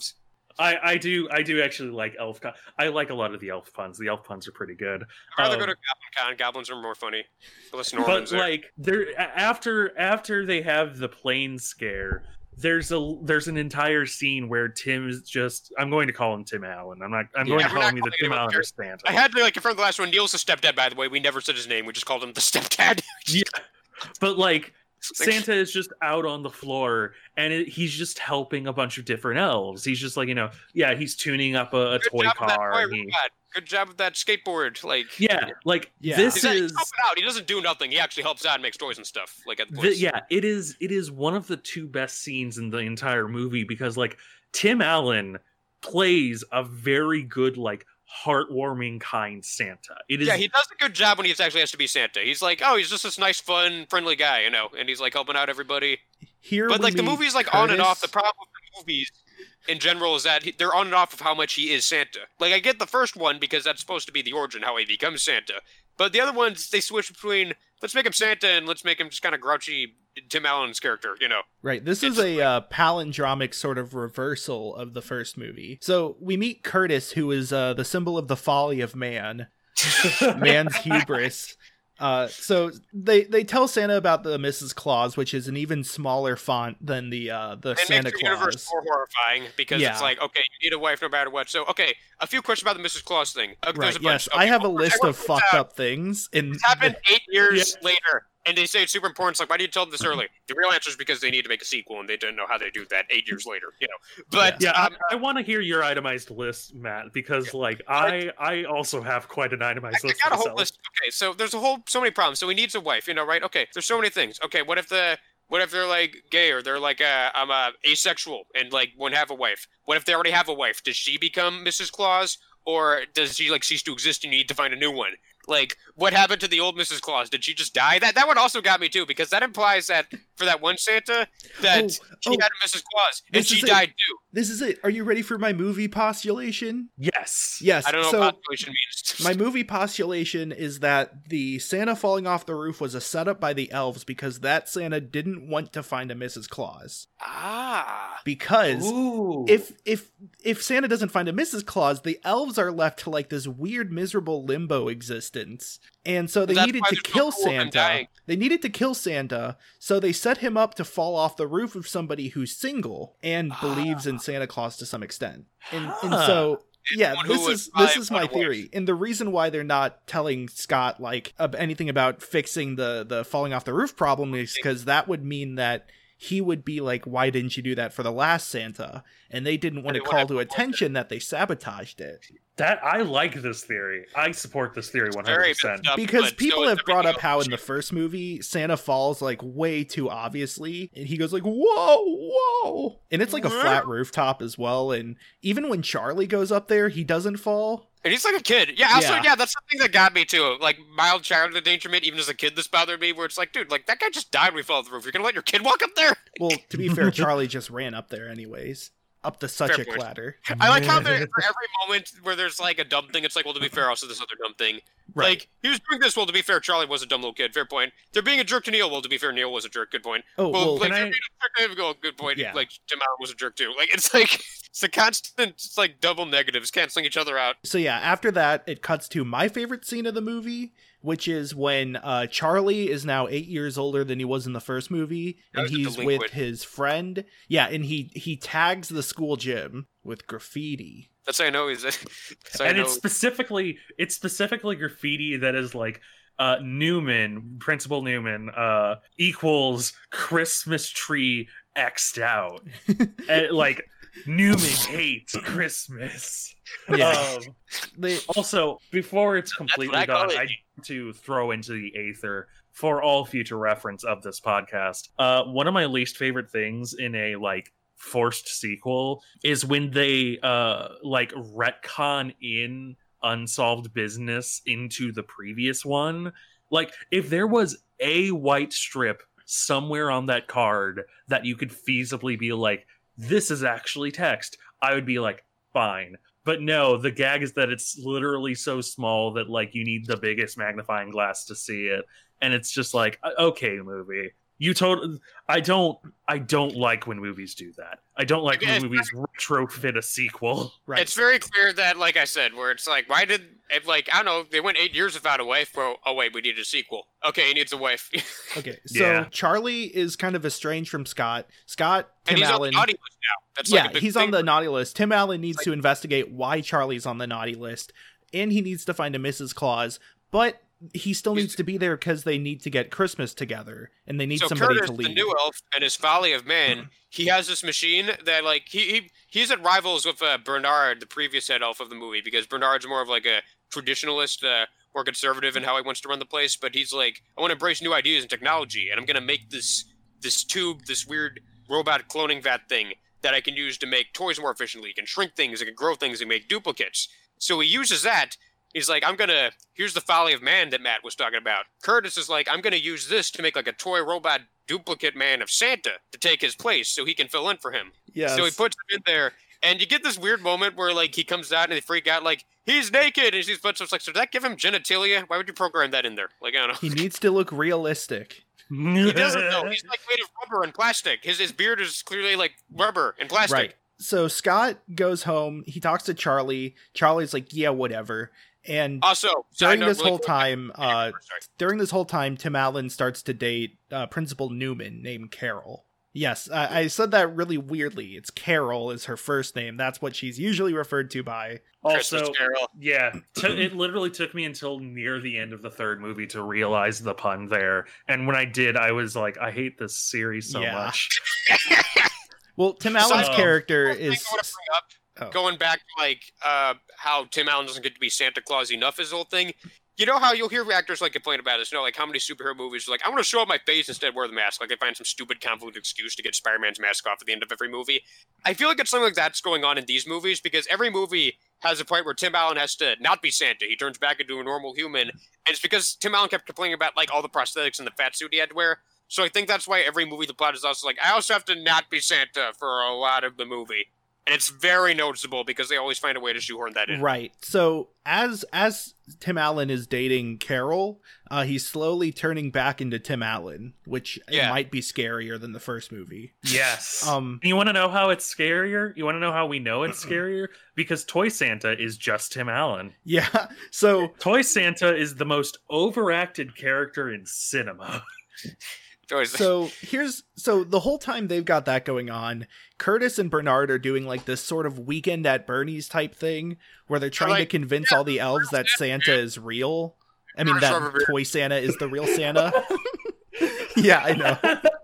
I, I do I do actually like elf. Con- I like a lot of the elf puns. The elf puns are pretty good. I'd rather Um, go to Goblin Con. Goblins are more funny. Less but Normans there. like they're a- after after they have the plane scare, there's a there's an entire scene where Tim is just I'm going to call him Tim Allen. I'm not I'm Yeah, going to we're call not him either calling Tim him Allen a- or Santa. I had to like confirm the last one. Neil's the stepdad, by the way. We never said his name. We just called him the stepdad. Yeah, but like Like, Santa is just out on the floor and it, he's just helping a bunch of different elves. He's just like, you know, yeah, he's tuning up a, a Good toy job with that car. toy and he- robot. Good job with that skateboard. Like, yeah, like Yeah. this he's, he's is helping out. He doesn't do nothing. He actually helps out and makes toys and stuff. Like at the the, place. yeah, it is it is one of the two best scenes in the entire movie because like Tim Allen plays a very good like heartwarming kind Santa. It is Yeah, he does a good job when he actually has to be Santa. He's like, oh, he's just this nice, fun, friendly guy, you know, and he's like helping out everybody. Here, But we like the meet movie's like on and off. The Curtis. problem with the movies in general is that he, they're on and off of how much he is Santa. Like I get the first one because that's supposed to be the origin how he becomes Santa. But the other ones they switch between let's make him Santa and let's make him just kind of grouchy Tim Allen's character, you know. Right, this It's is a uh, palindromic sort of reversal of the first movie. So we meet Curtis, who is uh, the symbol of the folly of man, man's hubris. Uh, so they they tell Santa about the Missus Claus, which is an even smaller font than the uh, the It Santa makes the universe Claus. more horrifying because Yeah. it's like, okay, you need a wife no matter what. So, okay, a few questions about the Missus Claus thing. Uh, there's Right, a bunch. yes, Okay, I have a well, list I of wrote fucked down. up things. In It's happened eight years later, and they say it's super important. It's like, why did you tell them this early? The real answer is because they need to make a sequel, and they didn't know how they do that eight years later. You know, but yeah, um, I, I want to hear your itemized list, Matt, because like I I also have quite an itemized I, I list. got a whole myself. list. Okay, so there's a whole so many problems. So he needs a wife, you know, right? Okay, there's so many things. Okay, what if the what if they're like gay or they're like uh, I'm uh, asexual and like won't have a wife? What if they already have a wife? Does she become Missus Claus or does she like cease to exist and you need to find a new one? Like, what happened to the old Missus Claus? Did she just die? That that one also got me too because that implies that for that one Santa that Oh, she oh, had a Missus Claus and this she is it. died too. This is it. Are you ready for my movie postulation? Yes. Yes. I don't know so what population means. my movie postulation is that the Santa falling off the roof was a setup by the elves because that Santa didn't want to find a Missus Claus. ah. Because Ooh. if if if Santa doesn't find a Missus Claus, the elves are left to like this weird miserable limbo existence. And so they That's needed why to there's no kill cool of him Santa. dying. They needed to kill Santa, so they set him up to fall off the roof of somebody who's single and believes in Santa Claus to some extent. And and Huh. so yeah, Someone who this would is buy this is my one wife. theory. And the reason why they're not telling Scott like ab- anything about fixing the the falling off the roof problem is because that would mean that he would be like, why didn't you do that for the last Santa? And they didn't want they to wouldn't call have to to avoid attention that they sabotaged it. That I like this theory. I support this theory one hundred Very percent. messed up, Because but people so have is brought up everything how else. in the first movie Santa falls like way too obviously, and he goes like whoa whoa, and it's like a flat rooftop as well. And even when Charlie goes up there, he doesn't fall. And he's like a kid. Yeah, also, Yeah. yeah, that's the thing that got me too. Like, mild child endangerment, even as a kid, this bothered me, where it's like, dude, like, that guy just died when he fell off the roof. You're gonna let your kid walk up there? Well, to be fair, Charlie just ran up there anyways, up to such Fair a point. ladder. I like how there, for every moment where there's, like, a dumb thing, it's like, well, to be fair, also this other dumb thing. Right. Like, he was doing this, well, to be fair, Charlie was a dumb little kid. Fair point. They're being a jerk to Neil. Well, to be fair, Neil was a jerk. Good point. Oh, well, well, like, can they're I- being a jerk to him. Go, good point. Yeah. Like, Tim Allen was a jerk, too. Like, it's like, it's a constant, it's like double negatives canceling each other out. So yeah, after that, it cuts to my favorite scene of the movie, which is when uh, Charlie is now eight years older than he was in the first movie, and That was a he's with delinquent. his friend. Yeah, and he he tags the school gym with graffiti. That's how I know he's. That's how I And know. it's specifically it's specifically graffiti that is like uh Newman, Principal Newman, uh equals Christmas tree X'd out. And, like Newman hates Christmas. Yeah, Um, they, also, before it's what completely I call done, it. I need to throw into the aether for all future reference of this podcast. Uh, one of my least favorite things in a like forced sequel is when they uh like retcon in unsolved business into the previous one. Like if there was a white strip somewhere on that card that you could feasibly be like, this is actually text, I would be like, fine. But no, the gag is that it's literally so small that like you need the biggest magnifying glass to see it. And it's just like, okay, movie, You told I don't I don't like when movies do that. I don't like Yeah, when movies retrofit a sequel. Right. It's very clear that, like I said, where it's like, why did, if like, I don't know, they went eight years without a wife, well, oh wait, we need a sequel. Okay, he needs a wife. Okay, so Yeah. Charlie is kind of estranged from Scott. Scott, and Tim he's Allen. on the naughty list now. That's yeah, like a big he's thing. on the naughty list. Tim Allen needs to investigate why Charlie's on the naughty list, and he needs to find a Missus Claus, but he still He's- needs to be there because they need to get Christmas together, and they need So somebody Curtis, to the lead. new elf, and his Folly of Man, he has this machine that, like, he, he he's at rivals with uh, Bernard, the previous head elf of the movie, because Bernard's more of like a traditionalist, uh, more conservative in how he wants to run the place. But he's like, I want to embrace new ideas and technology, and I'm gonna make this this tube, this weird robot cloning vat thing that I can use to make toys more efficiently. It can shrink things, it can grow things, and make duplicates. So he uses that. He's like, I'm gonna, here's the Folly of Man that Matt was talking about. Curtis is like, I'm gonna use this to make like a toy robot duplicate man of Santa to take his place so he can fill in for him. Yes. So he puts him in there, and you get this weird moment where like he comes out and they freak out, like, he's naked, and he sees footsteps, like, so did that give him genitalia? Why would you program that in there? Like, I don't know. He needs to look realistic. He doesn't though. He's like made of rubber and plastic. His his beard is clearly like rubber and plastic. Right. So Scott goes home. He talks to Charlie. Charlie's like, yeah, whatever. And Also, during side note, this really whole quick- time, uh, Sorry. during this whole time, Tim Allen starts to date uh, Principal Newman named Carol. Yes, I, I said that really weirdly. It's Carol is her first name. That's what she's usually referred to by. Also, Christmas Carol. yeah, t- it literally took me until near the end of the third movie to realize the pun there. And when I did, I was like, I hate this series so Yeah. much. Well, Tim Allen's So- character One thing I is. wanna bring up, Oh. going back to like uh, how Tim Allen doesn't get to be Santa Claus enough, his whole thing. You know how you'll hear actors like complain about this, you know, like how many superhero movies are like, I want to show up my face instead of wear the mask. Like they find some stupid convoluted excuse to get Spider-Man's mask off at the end of every movie. I feel like it's something like that's going on in these movies because every movie has a point where Tim Allen has to not be Santa. He turns back into a normal human. And it's because Tim Allen kept complaining about like all the prosthetics and the fat suit he had to wear. So I think that's why every movie the plot is also like, I also have to not be Santa for a lot of the movie. And it's very noticeable because they always find a way to shoehorn that in. Right. So as as Tim Allen is dating Carol, uh, he's slowly turning back into Tim Allen, which Yeah. it might be scarier than the first movie. Yes. Um. You want to know how it's scarier? You want to know how we know it's scarier? Because Toy Santa is just Tim Allen. Yeah. So Toy Santa is the most overacted character in cinema. Always- so here's so the whole time they've got that going on, Curtis and Bernard are doing like this sort of weekend at Bernie's type thing where they're trying to like, convince all the elves that Santa is real. I mean Curtis that Rubber Beard. Toy Santa is the real Santa. Yeah, I know.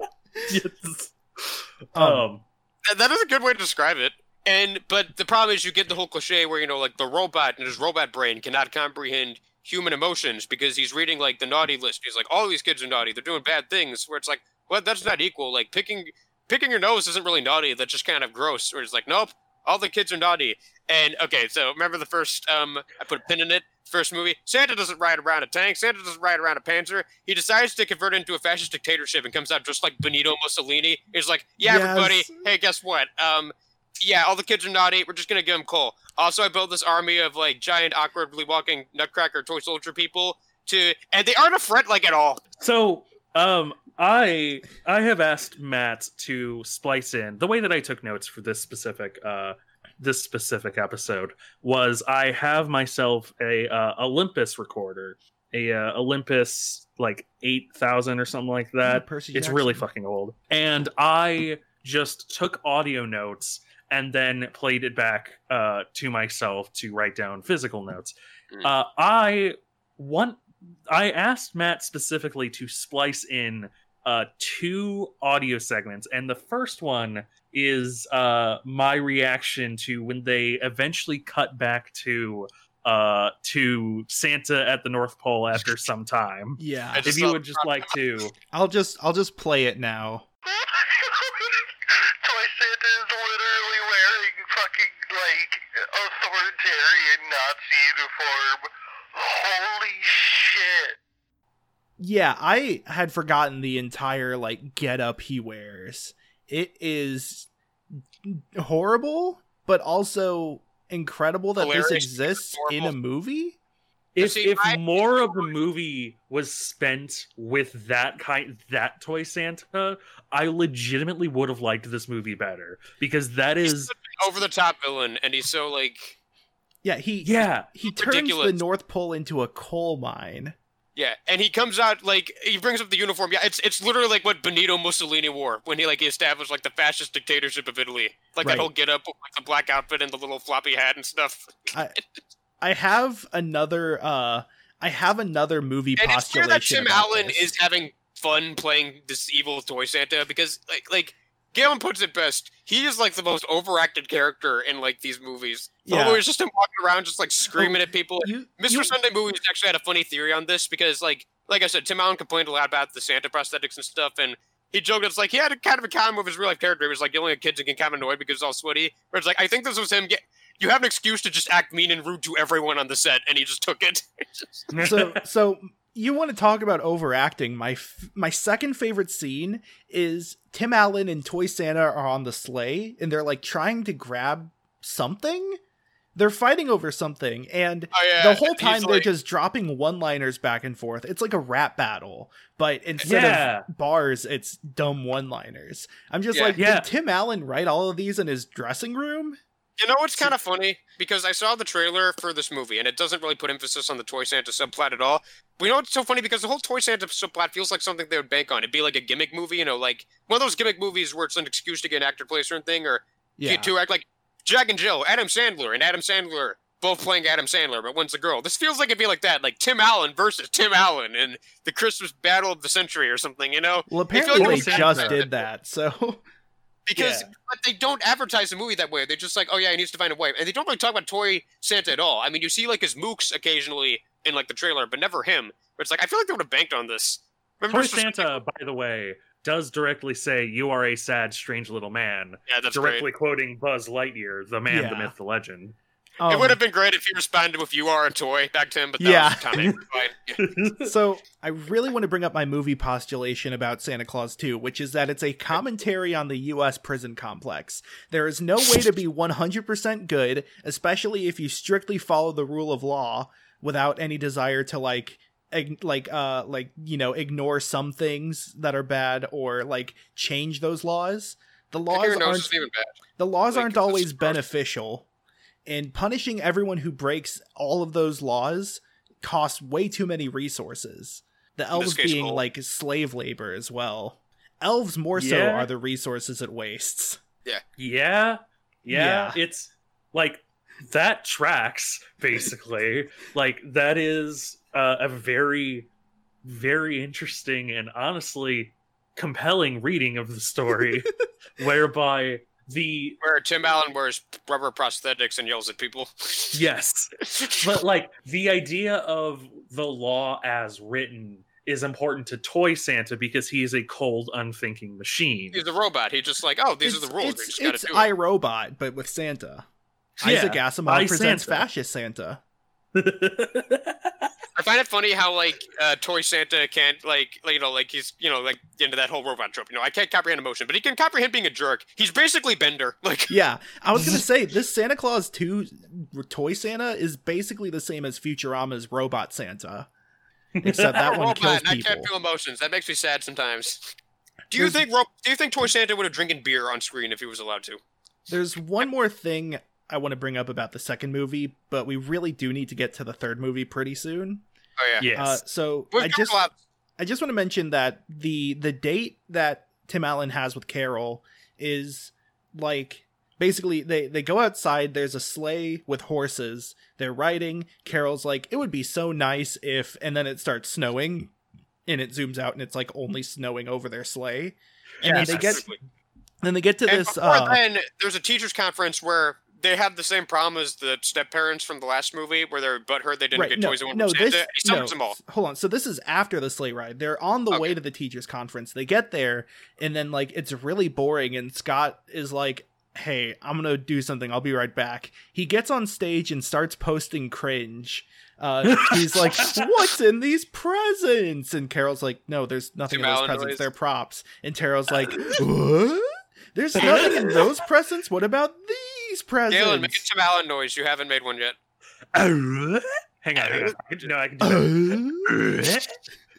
Yes. Um, Um, That- that is a good way to describe it. And but the problem is you get the whole cliche where, you know, like the robot and his robot brain cannot comprehend human emotions because he's reading like the naughty list. He's like, all these kids are naughty. They're doing bad things. Where it's like, well, that's not equal. Like picking picking your nose isn't really naughty. That's just kind of gross. Where it's like, nope, all the kids are naughty. And okay, so remember the first um I put a pin in it. First movie, Santa doesn't ride around a tank. Santa doesn't ride around a Panzer. He decides to convert it into a fascist dictatorship and comes out just like Benito Mussolini. He's like, yeah, Yes. everybody. Hey, guess what? Um, yeah, all the kids are naughty. We're just gonna give them coal. Also, I built this army of like giant, awkwardly walking Nutcracker toy soldier people to, and they aren't a threat like at all. so, um, I I have asked Matt to splice in the way that I took notes for this specific uh this specific episode was I have myself a uh, Olympus recorder, a uh, Olympus like eight thousand or something like that. Percy It's Jackson. really fucking old. And I just took audio notes and then played it back uh, to myself to write down physical notes. Mm. Uh, I want. I asked Matt specifically to splice in uh, two audio segments, and the first one is uh, my reaction to when they eventually cut back to uh, to Santa at the North Pole after some time. Yeah. I If just you love- would just like to. I'll just I'll just play it now. Toy Santa is literally wearing fucking, like, authoritarian Nazi uniform. Holy shit. Yeah, I had forgotten the entire like getup he wears. It is horrible, but also incredible that Hilarious this exists in a horrible. movie. If See, if I- more of the movie was spent with that kind that toy Santa, I legitimately would have liked this movie better because that He's is such an over-the-top villain, and he's so, like... Yeah, he yeah. he turns ridiculous. the North Pole into a coal mine. Yeah, and he comes out, like, he brings up the uniform. Yeah, it's it's literally like what Benito Mussolini wore when he, like, he established, like, the fascist dictatorship of Italy. Like, Right. that whole get-up with, like, the black outfit and the little floppy hat and stuff. I I have another uh I have another movie And it's clear postulation. that Tim about Allen this. is having fun playing this evil toy Santa because, like, like Galen puts it best. He is like the most overacted character in like these movies. Yeah. Yeah. It's just him walking around, just like screaming at people. You- Mister you- Sunday Movies actually had a funny theory on this because, like, like I said, Tim Allen complained a lot about the Santa prosthetics and stuff, and he joked it's like he had a kind of a common with his real life character. He was like yelling at kids and getting kind of annoyed because it's all sweaty. But it's like I think this was him get. You have an excuse to just act mean and rude to everyone on the set, and he just took it. so so you want to talk about overacting? My f- my second favorite scene is Tim Allen and Toy Santa are on the sleigh and they're like trying to grab something. They're fighting over something, and Oh, yeah, the whole he's time they're like- just dropping one-liners back and forth. It's like a rap battle, but instead Yeah. of bars, it's dumb one-liners. I'm just Yeah. like, Yeah. did Tim Allen write all of these in his dressing room? You know what's kind of funny? Because I saw the trailer for this movie, and it doesn't really put emphasis on the Toy Santa subplot at all. But you know what's so funny? Because the whole Toy Santa subplot feels like something they would bank on. It'd be like a gimmick movie, you know, like one of those gimmick movies where it's an excuse to get an actor to play a certain thing, or Yeah. get to act like Jack and Jill, Adam Sandler, and Adam Sandler both playing Adam Sandler, but one's a girl. This feels like it'd be like that, like Tim Allen versus Tim Allen in the Christmas Battle of the Century or something, you know? Well, I feel apparently like they Toy just Santa- did that, so Because Yeah. but they don't advertise the movie that way. They're just like, oh yeah, he needs to find a way. And they don't really talk about Toy Santa at all. I mean, you see like his mooks occasionally in like the trailer, but never him. But it's like, I feel like they would have banked on this. Remember Toy Mister Santa, by the way, does directly say, "You are a sad, strange little man," Yeah, that's directly great. quoting Buzz Lightyear, the man, the Yeah. myth, the legend. It um, would have been great if he responded with "You are a toy" back to him, but that Yeah. was time. Fine. So, I really want to bring up my movie postulation about Santa Claus two, which is that it's a commentary on the U S prison complex. There is no way to be one hundred percent good, especially if you strictly follow the rule of law without any desire to like ig- like uh like you know ignore some things that are bad or like change those laws. The laws Your nose aren't isn't even bad. the laws Like, aren't this is always gross. beneficial, and punishing everyone who breaks all of those laws costs way too many resources. The elves case, being gold. like slave labor as well. Elves more so Yeah. are the resources it wastes. Yeah, yeah, Yeah. it's like that tracks basically. Like that is uh, a very, very interesting and honestly compelling reading of the story, whereby the Where Tim Allen wears rubber prosthetics and yells at people. yes, but like the idea of the law as written is important to Toy Santa because he is a cold, unthinking machine. He's a robot. He's just like, oh, these it's, are the rules. We It's, just gotta it's do it. iRobot, but with Santa. Yeah, Isaac Asimov presents iSanta. fascist Santa. I find it funny how like uh, Toy Santa can't like, like you know like he's you know like into that whole robot trope. You know, I can't comprehend emotion, but he can comprehend being a jerk. He's basically Bender. Like Yeah, I was gonna say this Santa Claus two Toy Santa is basically the same as Futurama's Robot Santa, except that one robot, kills and I people. can't feel emotions. That makes me sad sometimes. Do you There's- think Ro- Do you think Toy Santa would have drinking beer on screen if he was allowed to? There's one more thing I want to bring up about the second movie, but we really do need to get to the third movie pretty soon. Oh yeah. Yes. Uh, so We've I got just a lot- I just want to mention that the the date that Tim Allen has with Carol is like basically they they go outside, there's a sleigh with horses, they're riding, Carol's like, it would be so nice if, and then it starts snowing and it zooms out and it's like only snowing over their sleigh. And Yes, then they get absolutely. then they get to And this before uh then, there's a teachers' conference where they have the same problem as the step parents from the last movie, where they're butthurt they didn't right, get no, toys they wanted no, from Santa. this, and he summons no, them all. s- hold on. So this is after the sleigh ride. They're on the way Okay. to the teachers' conference. They get there, and then like it's really boring. And Scott is like, "Hey, I'm gonna do something. I'll be right back." He gets on stage and starts posting cringe. Uh, he's like, "What's in these presents?" And Carol's like, "No, there's nothing Tim in those Allen presents. noise. They're props." And Taro's like, "What? There's nothing in those presents. What about these presents?" Galen, make a Tim Allen noise. You haven't made one yet. hey, hang on, hang on. I can- No, I can do that.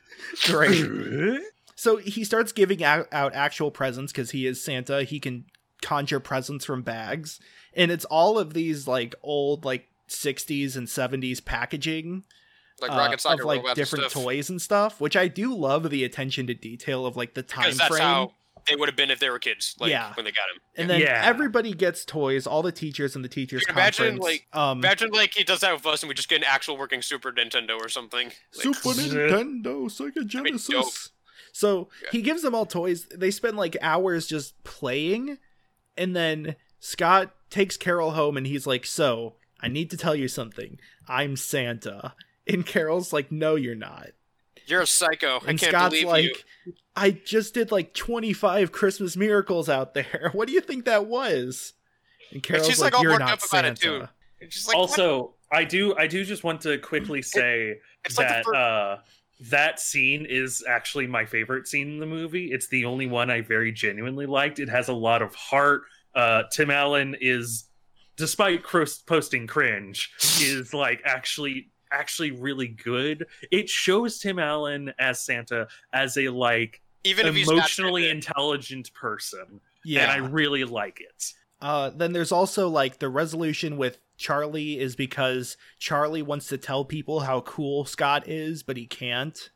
Great. So he starts giving out, out actual presents because he is Santa. He can conjure presents from bags. And it's all of these like old like sixties and seventies packaging Like uh, Rocket Soccer of like robots and different stuff. toys and stuff, which I do love the attention to detail of like the time Because that's frame. how they would have been if they were kids, like Yeah. when they got him. And then Yeah. everybody gets toys, all the teachers and the teachers You can imagine, conference. like, um, Imagine like he does that with us, and we just get an actual working Super Nintendo or something. Like, Super Nintendo, Sega be dope. Genesis. So Yeah. he gives them all toys. They spend like hours just playing, and then Scott takes Carol home, and he's like, "So I need to tell you something. I'm Santa." And Carol's like, "No, you're not." You're a psycho. I And can't Scott's believe like, you. "I just did like twenty-five Christmas miracles out there. What do you think that was?" And Carol's she's, like, like, all "You're worked not up about it, Santa." too. It's just like, what? Also, I do I do just want to quickly say It's like the that fir- uh that scene is actually my favorite scene in the movie. It's the only one I very genuinely liked. It has a lot of heart. Uh, Tim Allen is, despite cros- posting cringe, is like actually actually really good. It shows Tim Allen as Santa as a like even if he's not emotionally Santa. intelligent person, Yeah. and I really like it. Uh, then there's also like the resolution with Charlie is because Charlie wants to tell people how cool Scott is, but he can't.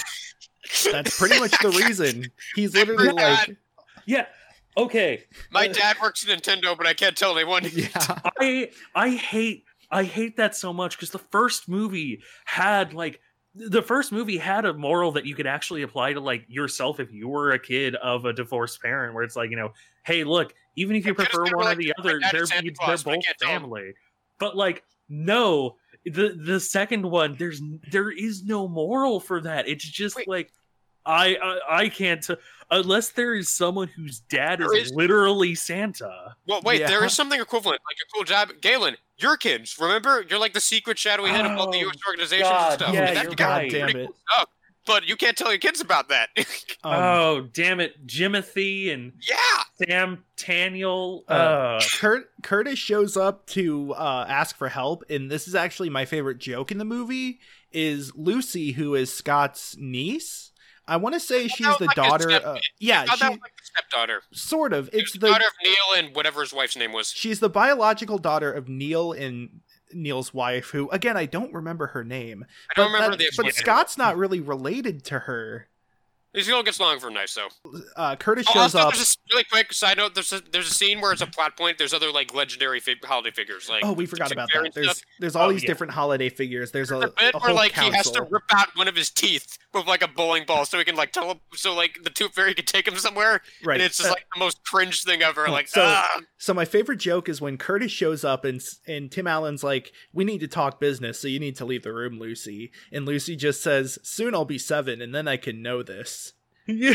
That's pretty much the reason. He's literally forgot. like, Yeah. Okay. My dad works at Nintendo, but I can't tell anyone. yeah, I I hate I hate that so much because the first movie had like the first movie had a moral that you could actually apply to like yourself if you were a kid of a divorced parent, where it's like, you know, hey, look, even if you I just prefer never one or liked the my other, dad they're as Santa they're Claus, but I both can't tell him. family. But like, no, the the second one, there's there is no moral for that. It's just Wait. like I I, I can't t- unless there is someone whose dad There is is- literally Santa. Well, wait, there Yeah. is something equivalent, like a cool job. Galen, your kids, remember? You're like the secret shadowy head of all the Oh, U S organizations God, and stuff. yeah, And that you're becomes right. pretty Damn it. cool stuff. But you can't tell your kids about that. um, Oh, damn it. Jimothy and yeah! Sam Taniel. Uh, Uh, Kurt Curtis shows up to uh, ask for help, and this is actually my favorite joke in the movie. Is Lucy, who is Scott's niece? I want to say she's was the like his daughter. step- Uh, yeah, I thought that she was like the stepdaughter. sort of. It's It's the the daughter of Neil and whatever his wife's name was. she's the biological daughter of Neil and Neil's wife, who again I don't remember her name. I don't But remember that- the But explanation. Scott's not really related to her. This girl gets along for nice, though. Uh, Curtis Oh, shows also, up. there's a s- really quick side note. There's a, there's a scene where it's a plot point. There's other like legendary fig- holiday figures. Like Oh, we forgot Tooth about Fairy that. and There's stuff. there's all Oh, these yeah. different holiday figures. There's a, The bit a where whole like council. he has to rip out one of his teeth with like a bowling ball, so he can like tell him, so like the Tooth Fairy can take him somewhere. Right. And it's just Uh, like the most cringe thing ever. Like, So- ah. So my favorite joke is when Curtis shows up and s- and Tim Allen's like, "We need to talk business, so you need to leave the room, Lucy." And Lucy just says, "Soon I'll be seven, and then I can know this." yeah.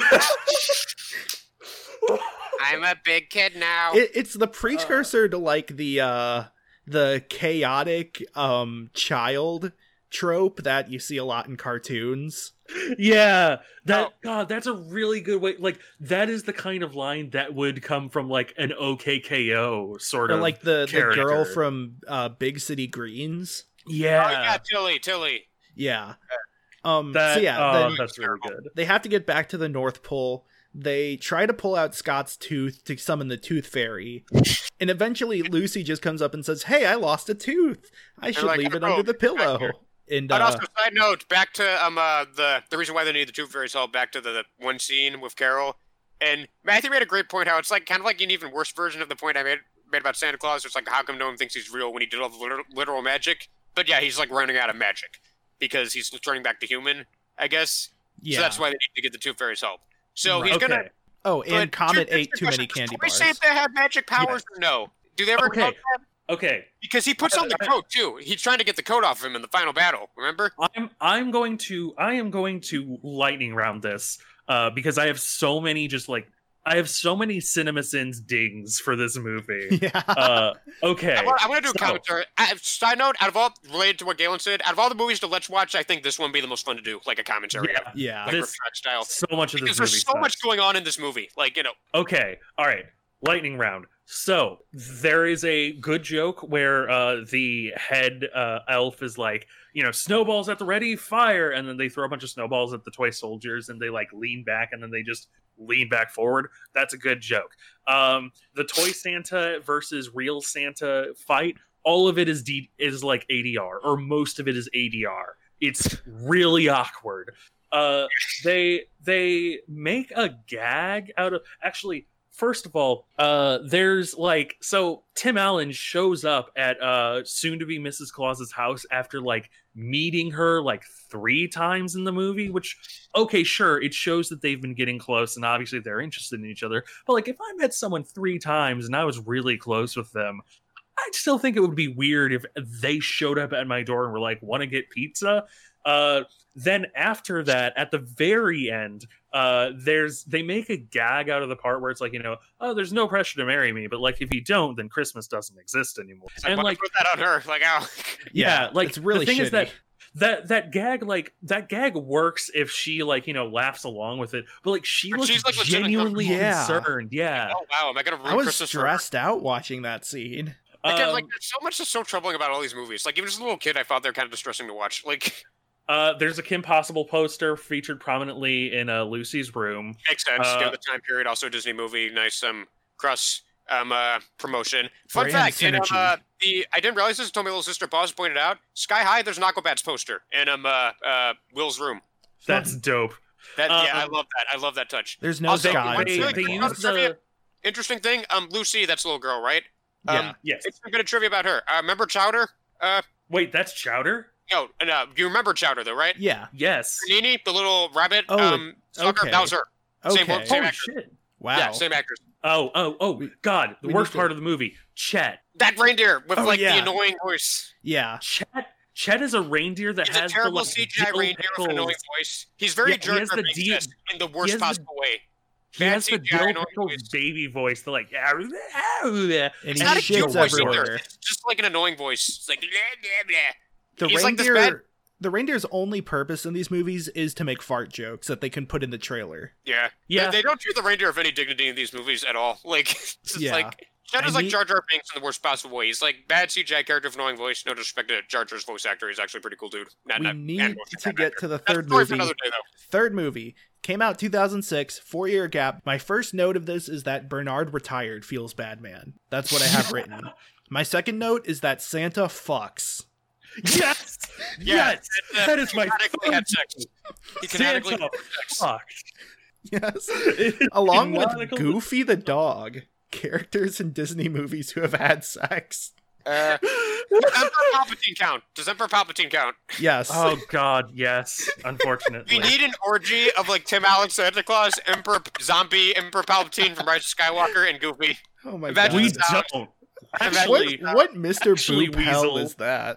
I'm a big kid now. It, it's the precursor to like the uh the chaotic um child trope that you see a lot in cartoons. Yeah, that Oh. God, that's a really good way. Like, that is the kind of line that would come from like an O K K O sort Or of like the, the character. girl from uh Big City Greens. yeah, Oh yeah, Tilly, Tilly. Yeah. Um that so yeah, oh, then that's really good. they have to get back to the North Pole. They try to pull out Scott's tooth to summon the Tooth Fairy. And eventually Lucy just comes up and says, "Hey, I lost a tooth. I should like, leave it "Oh, under the back pillow." here." And But uh, also, side note, back to um uh, the the reason why they need the Tooth Fairy's help. Back to the, the one scene with Carol, and Matthew made a great point. How it's like kind of like an even worse version of the point I made made about Santa Claus. It's like, how come no one thinks he's real when he did all the literal, literal magic? But yeah, he's like running out of magic because he's turning back to human, I guess. yeah. So that's why they need to get the Tooth Fairy's help. So Right. he's Okay. gonna. Oh, and but Comet here's ate the too many question. candy Does bars. Toy Santa have magic powers or no? Do they ever Okay. go that? Okay, Because he puts on the I- coat too. He's trying to get the coat off him in the final battle. Remember? I'm I'm going to I am going to lightning round this uh because I have so many just like I have so many CinemaSins dings for this movie. Yeah. Uh okay. I want, I want to do a so- commentary. Uh, side note: out of all related to what Galen said, out of all the movies to let's watch, I think this one would be the most fun to do, like a commentary, Yeah. of, yeah. like This- Rift style. So much of this Because movie there's so sucks. much going on in this movie. Like you know, Okay, all right. Lightning round. So there is a good joke where uh, the head uh, elf is like, you know, snowballs at the ready, fire, and then they throw a bunch of snowballs at the toy soldiers, and they like lean back, and then they just lean back forward. That's a good joke. Um, the toy Santa versus real Santa fight, all of it is D- is like A D R, or most of it is A D R. It's really awkward. Uh, they they make a gag out of actually. First of all, uh, there's like so Tim Allen shows up at uh soon to be Missus Claus's house after like meeting her like three times in the movie, which okay, sure, it shows that they've been getting close and obviously they're interested in each other. But like if I met someone three times and I was really close with them, I'd still think it would be weird if they showed up at my door and were like, want to get pizza? Uh, then after that, at the very end, uh, there's they make a gag out of the part where it's like, you know, oh, there's no pressure to marry me, but like if you don't, then Christmas doesn't exist anymore. It's like, And why like, put that on her? Like, oh, yeah, like it's really the thing shitty. is that that that gag like that gag works if she like you know laughs along with it, but like she But looks she's, like, legitimately genuinely Yeah. concerned. Yeah, oh wow, am I gonna ruin I was Christmas for her? stressed out watching that scene. Again, like Um, there's so much that's so troubling about all these movies. Like even as a little kid, I thought they're kind of distressing to watch. Like uh, there's a Kim Possible poster featured prominently in uh, Lucy's room. makes sense. Uh, Given the time period, also a Disney movie, nice um cross um uh promotion. Fun Brand fact, and, um, synergy. uh, the I didn't realize this until my little sister Boz pointed out. Sky High, there's an Aquabats poster in um uh, uh Will's room. That's dope. That Uh, yeah, I love that. I love that touch. There's no Also, Scott when in they, Santa they Claus. use Trivia. the Interesting thing, um Lucy, that's a little girl, right? Um, Yeah. yes. It's a bit of trivia about her. Uh, remember Chowder? Uh, Wait, that's Chowder. no, no, you remember Chowder though, right? Yeah. Yes. Panini, the little rabbit. Oh, um, sucker, okay. that was her. Same Okay. one, same Holy actress. shit. Wow. Yeah, same actress. Oh, oh, oh, God. The we worst need to- part of the movie, Chet. That reindeer with Oh, like yeah. the annoying voice. Yeah. Chet. Chet is a reindeer that He's a has terrible the like, C G I dill reindeer with an annoying pickles. voice. He's very Yeah, he Jar has Jar the Binks D- in the he worst has the- possible way. He Bad has the C G I dill annoying pickles voice. baby voice. They're like, "Ah, ah, ah." And It's he not a shits cute voice everywhere. either. It's just like an annoying voice. It's like blah blah blah. The He's like this reindeer bad- the reindeer's only purpose in these movies is to make fart jokes that they can put in the trailer. Yeah, Yeah. They, they don't treat the reindeer of any dignity in these movies at all. Like, it's just Yeah. like Chet I is like need- Jar Jar Binks in the worst possible way. He's like bad C G I character with annoying voice. No disrespect to Jar Jar's voice actor. He's actually a pretty cool dude. Not, We not, need and to get to the That's a third story for movie. another day, though. Third movie came out two thousand six, four year gap. My first note of this is that Bernard retired feels bad, man. That's what I have written. My second note is that Santa fucks. Yes. Yeah, yes. and, uh, That is my canonically third had sex. He canonically Santa had sex. fucked. Yes. Along with Canonical- Goofy the dog, characters in Disney movies who have had sex. Uh, does Emperor Palpatine count? Does Emperor Palpatine count? Yes. Oh God, yes. Unfortunately, We need an orgy of like Tim Allen Santa Claus, Emperor Zombie, Emperor Palpatine from Rise of Skywalker, and Goofy. Oh my Imagine god. we sound. don't. What, Actually, what Mister actually, Boop hell Weasel. is that?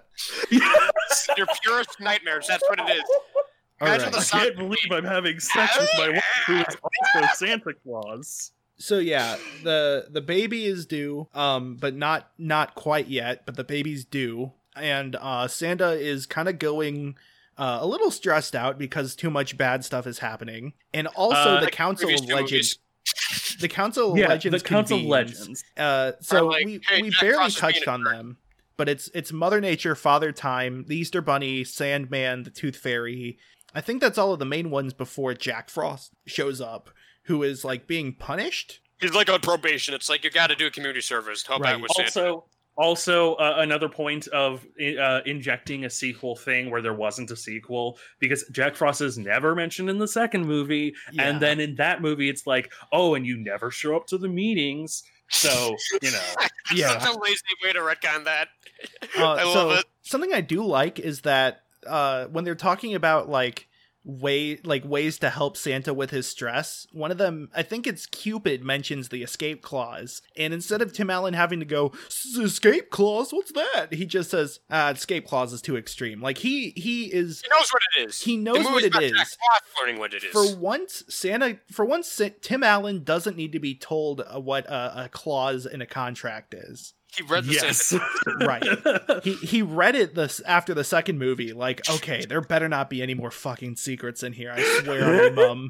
Your purest nightmares. That's what it is. All Imagine right. the I can't believe I'm having sex with my wife, who is also Santa Claus. So yeah, the the baby is due, um, but not not quite yet. But the baby's due, and uh, Santa is kind of going uh, a little stressed out because too much bad stuff is happening, and also Uh, the Like Council previous of two Legends. movies. The Council of Yeah, Legends. the Council of convenes. Legends. Uh, so like, we hey, we Jack barely Frost is being touched a on jerk. them, but it's it's Mother Nature, Father Time, the Easter Bunny, Sandman, the Tooth Fairy. I think that's all of the main ones before Jack Frost shows up, who is like being punished. He's like on probation. It's like you got to do community service to help Right. out with Santa. Also, also uh, another point of uh, injecting a sequel thing where there wasn't a sequel, because Jack Frost is never mentioned in the second movie, Yeah. and then in that movie it's like, oh, and you never show up to the meetings, so you know. Yeah. Such a lazy way to retcon that. Uh, I love so it. something I do like is that uh, when they're talking about like way like ways to help Santa with his stress, one of them, I think it's Cupid, mentions the escape clause, and instead of Tim Allen having to go "S- escape clause, what's that? He just says, uh, escape clause is too extreme. Like he he is He knows what it is. He The knows what movie's it about is. Jack Frost learning what it is. for once Santa for once Sa- Tim Allen doesn't need to be told uh, what a, a clause in a contract is. he read the Yes. Santa. Right. He he read it this after the second movie, like, okay, there better not be any more fucking secrets in here. I swear on my mum.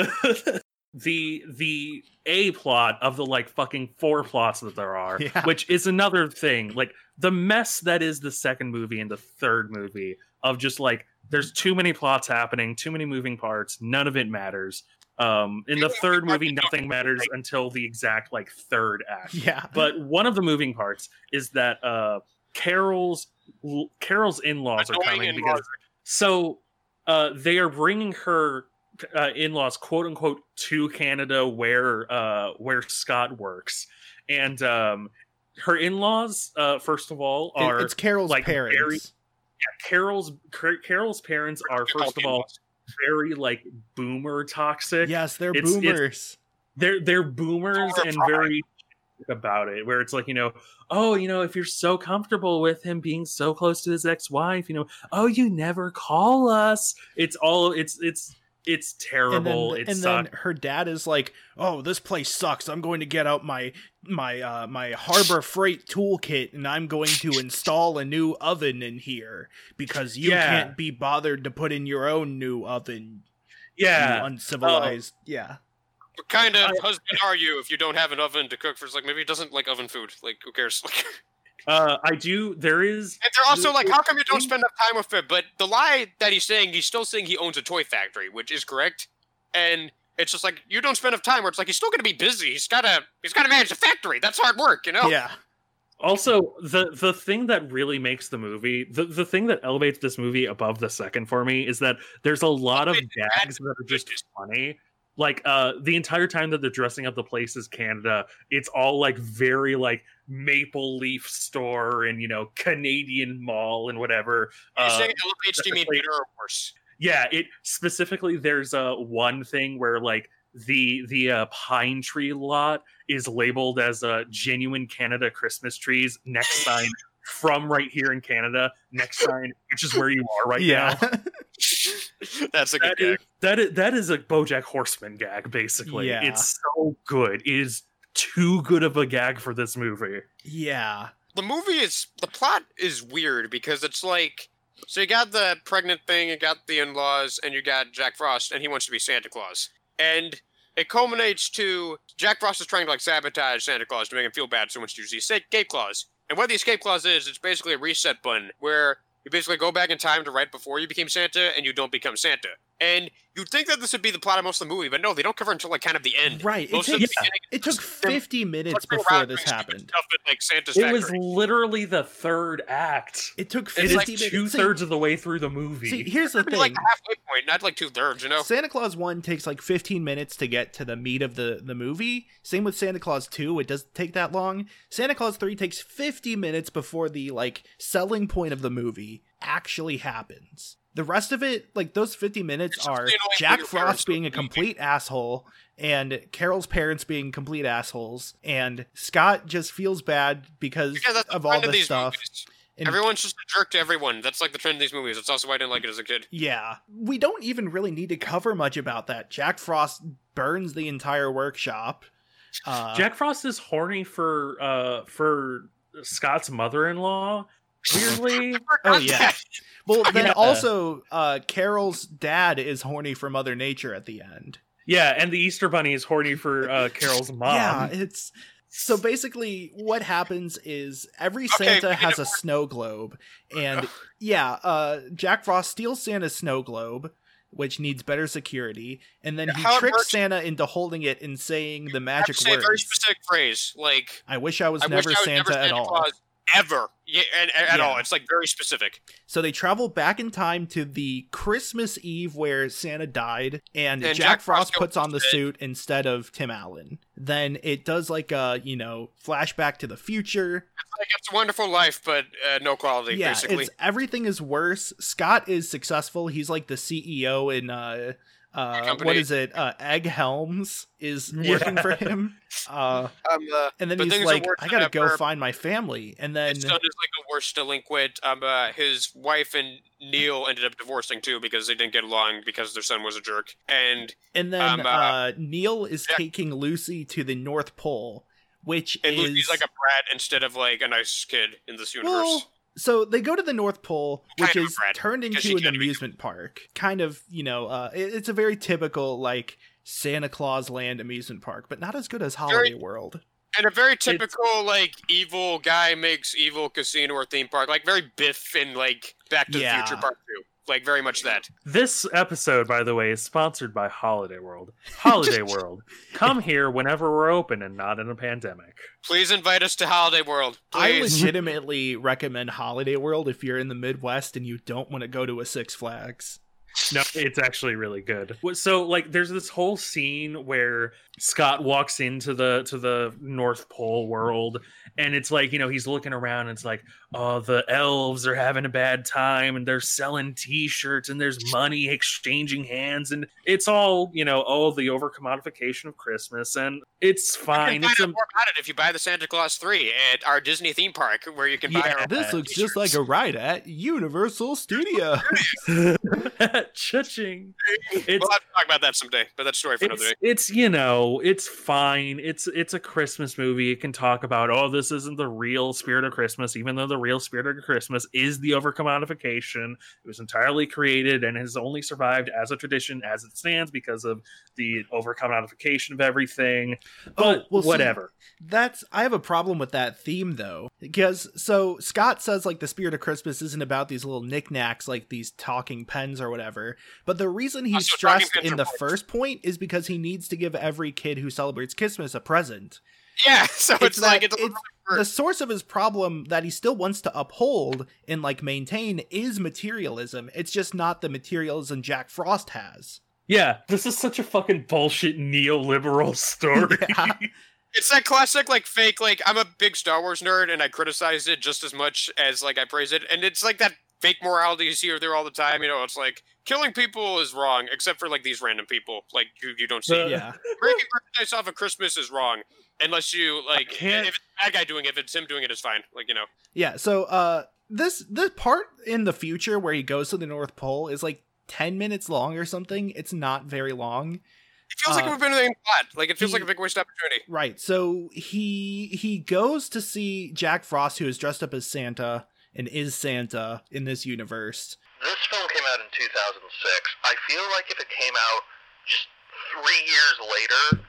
the the A plot of the like fucking four plots that there are, Yeah. which is another thing. Like the mess that is the second movie and the third movie of just like there's too many plots happening, too many moving parts, none of it matters. Um, in the third movie, nothing matters until the exact like third act. Yeah. But one of the moving parts is that uh, Carol's Carol's in-laws are Annoying coming in-laws. because so uh, they are bringing her uh, in-laws, quote unquote, to Canada where uh, where Scott works, and um, her in-laws, uh, first of all, It- are it's Carol's like, parents. very- yeah, Carol's Car- Carol's parents are first of all very like boomer toxic. Yes, they're It's- it's- boomers. They're they're boomers Boomer and pride. very about it, where it's like, you know, oh, you know, if you're so comfortable with him being so close to his ex-wife, you know, oh, you never call us. It's all it's it's it's and terrible. then, It and sucks. then her dad is like, "Oh, this place sucks. I'm going to get out my my uh, my Harbor Freight toolkit, and I'm going to install a new oven in here because you Yeah. can't be bothered to put in your own new oven. Yeah. you uncivilized. yeah, What kind of I- husband are you if you don't have an oven to cook for? Like, maybe he doesn't like oven food. Like, who cares? Like, Uh, I do. There is. and they're also like, how come you don't spend enough time with him? But the lie that he's saying, he's still saying he owns a toy factory, which is correct. And it's just like, you don't spend enough time. Where it's like, he's still going to be busy. He's gotta, he's gotta manage the factory. That's hard work, you know. yeah. Also, the the thing that really makes the movie, the, the thing that elevates this movie above the second for me is that there's a lot of Elevates it gags that are just funny. Like uh the entire time that they're dressing up the place as Canada, it's all like very like Maple Leaf store and, you know, Canadian Mall and whatever. You're Uh, saying elevates, do you mean specifically- better or worse? yeah, it specifically there's uh one thing where like the the uh, pine tree lot is labeled as uh, genuine Canada Christmas trees. Next sign from right here in Canada. Next sign, which is where you are right yeah. now. That's a good That is, gag. that is that is a BoJack Horseman gag, basically. Yeah. It's so good. It is too good of a gag for this movie. yeah. The movie is, the plot is weird because it's like, so you got the pregnant thing, you got the in-laws, and you got Jack Frost, and he wants to be Santa Claus. And it culminates to Jack Frost is trying to like sabotage Santa Claus to make him feel bad, so he wants to use the escape clause. And what the escape clause is, it's basically a reset button where you basically go back in time to right before you became Santa, and you don't become Santa. And you'd think that this would be the plot of most of the movie, but no, they don't cover until like kind of the end. Right. It, Most of the takes, beginning it took is them fifty minutes fucking before around this doing stupid happened. Stuff at, like Santa's It was factory. literally the third act. It took It fifty is like minutes. two See- thirds of the way through the movie. See, here's the It's thing. like the halfway point, not like two thirds, you know? Santa Claus one takes like fifteen minutes to get to the meat of the, the movie. Same with Santa Claus two, it doesn't take that long. Santa Claus three takes fifty minutes before the like selling point of the movie actually happens. The rest of it, like those fifty minutes It's are really annoying Jack for your parents Frost being a to be- complete asshole and Carol's parents being complete assholes, and Scott just feels bad because Yeah, that's the of all trend of this these stuff. movies. And Everyone's just a jerk to everyone. That's like the trend of these movies. That's also why I didn't like it as a kid. yeah, we don't even really need to cover much about that. Jack Frost burns the entire workshop. Uh, Jack Frost is horny for uh for Scott's mother-in-law. Weirdly, Oh, yeah. Well, then Yeah. also, uh, Carol's dad is horny for Mother Nature at the end. yeah, and the Easter Bunny is horny for uh, Carol's mom. Yeah, it's so basically what happens is every Okay, Santa we has need a snow globe, and yeah, uh, Jack Frost steals Santa's snow globe, which needs better security, and then Yeah, he how it tricks works- Santa into holding it and saying the I have magic to say a very words. specific phrase, like I wish I was I never wish I was Santa never at Santa all. Claus ever. Yeah, and, and- at Yeah. all. It's like very specific. So they travel back in time to the Christmas Eve where Santa died, and, And Jack, Jack Frost Frost puts goes on the dead. suit instead of Tim Allen. Then it does like a, you know, flashback to the future. It's like It's a Wonderful Life, but uh, no quality, Yeah, basically. it's everything is worse. Scott is successful. He's like the C E O in uh uh Company. what is it? Uh Egg Helms is Yeah. working for him. Uh Um, uh, and then but he's things are like, worse I than gotta go ever. find my family. And then His son is like the worst delinquent. Um, uh, his wife and Neil ended up divorcing too because they didn't get along because their son was a jerk. And And then Um, uh, uh, Neil is Jack- taking Lucy to the North Pole, which and is Lucy's like a brat instead of like a nice kid in this universe. well. So they go to the North Pole, which Kind of a is brat, turned because into she an can't be- amusement park. Kind of, you know, uh, it- it's a very typical like Santa Claus Land amusement park, but not as good as Holiday World. And a very typical, like, evil guy makes evil casino or theme park. Like, very Biff in, like, Back to Yeah. the Future Part two. Like, very much that. This episode, by the way, is sponsored by Holiday World. Holiday World. Come here whenever we're open and not in a pandemic. Please invite us to Holiday World. I Please. legitimately recommend Holiday World if you're in the Midwest and you don't want to go to a Six Flags. No, it's actually really good. So, like, there's this whole scene where Scott walks into the to the North Pole world, and it's like, you know, he's looking around, and it's like, oh, the elves are having a bad time, and they're selling T-shirts, and there's money exchanging hands, and it's all, you know, oh, the over-commodification of Christmas, and it's You fine. can find It's out a more about it if you buy the Santa Claus three at our Disney theme park, where you can buy Yeah, our This Uh, looks just like a ride at Universal Studios. Cha-ching. It's We'll have to talk about that someday, but that's a story for another it's, day. it's you know it's fine. It's it's a Christmas movie. It can talk about, oh, this isn't the real spirit of Christmas, even though the real spirit of Christmas is the overcommodification. It was entirely created and has only survived as a tradition as it stands because of the overcommodification of everything. But Oh, well, see, whatever. That's I have a problem with that theme though, because so Scott says like the spirit of Christmas isn't about these little knickknacks like these talking pens or whatever. But the reason he's Also, talking stressed pens in are the points. first point is because he needs to give every kid who celebrates Christmas a present. Yeah, so it's, It's like that- it's, it's- The source of his problem that he still wants to uphold and like maintain is materialism. It's just not the materialism Jack Frost has. Yeah, this is such a fucking bullshit neoliberal story. Yeah. it's that classic like fake like I'm a big Star Wars nerd and I criticize it just as much as like I praise it, and it's like that fake morality you see or there all the time. You know, it's like killing people is wrong, except for like these random people like you you don't see. Uh, Yeah. Breaking merchandise off of Christmas is wrong. Unless you like, can't- if it's a bad guy doing it, if it's him doing it, is fine. Like you know, Yeah, so uh this this part in the future where he goes to the North Pole is like ten minutes long or something. It's not very long. it feels like Uh, we've been in the plot. Like it feels he- like a big waste opportunity. Right. So he he goes to see Jack Frost, who is dressed up as Santa and is Santa in this universe. This film came out in two thousand six. I feel like if it came out just three years later,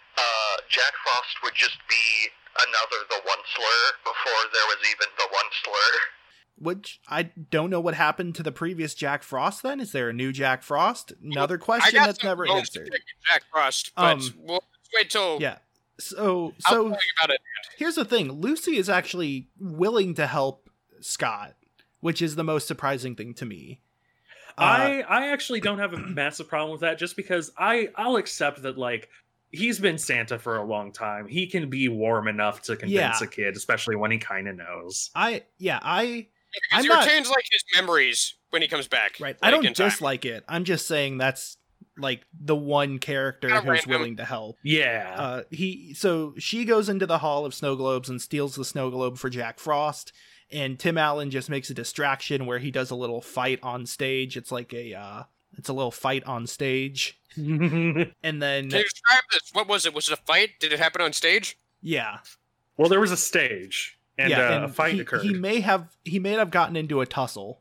uh, Jack Frost would just be another The One Slur before there was even The One Slur. Which I don't know what happened to the previous Jack Frost then. Is there a new Jack Frost? Another I question got that's some never notes to answered. pick with Jack Frost, but Um, we'll let's wait till Yeah. So I'll so tell you about it. here's the thing. Lucy is actually willing to help Scott, which is the most surprising thing to me. Uh, I I actually don't have a massive problem with that, just because I I'll accept that, like, he's been Santa for a long time. He can be warm enough to convince Yeah. a kid, especially when he kind of knows. I yeah, I Because I'm he not- retains like his memories when he comes back. right. Like, I don't in time. dislike it. I'm just saying that's like the one character Kinda who's random. willing to help. Yeah. Uh, he so she goes into the Hall of Snow Globes and steals the snow globe for Jack Frost, and Tim Allen just makes a distraction where he does a little fight on stage. It's like a uh, it's a little fight on stage, and then Can you describe this? What was it? Was it a fight? Did it happen on stage? yeah, Well, there was a stage, and, yeah, uh, and a fight he, occurred. he may have he may have gotten into a tussle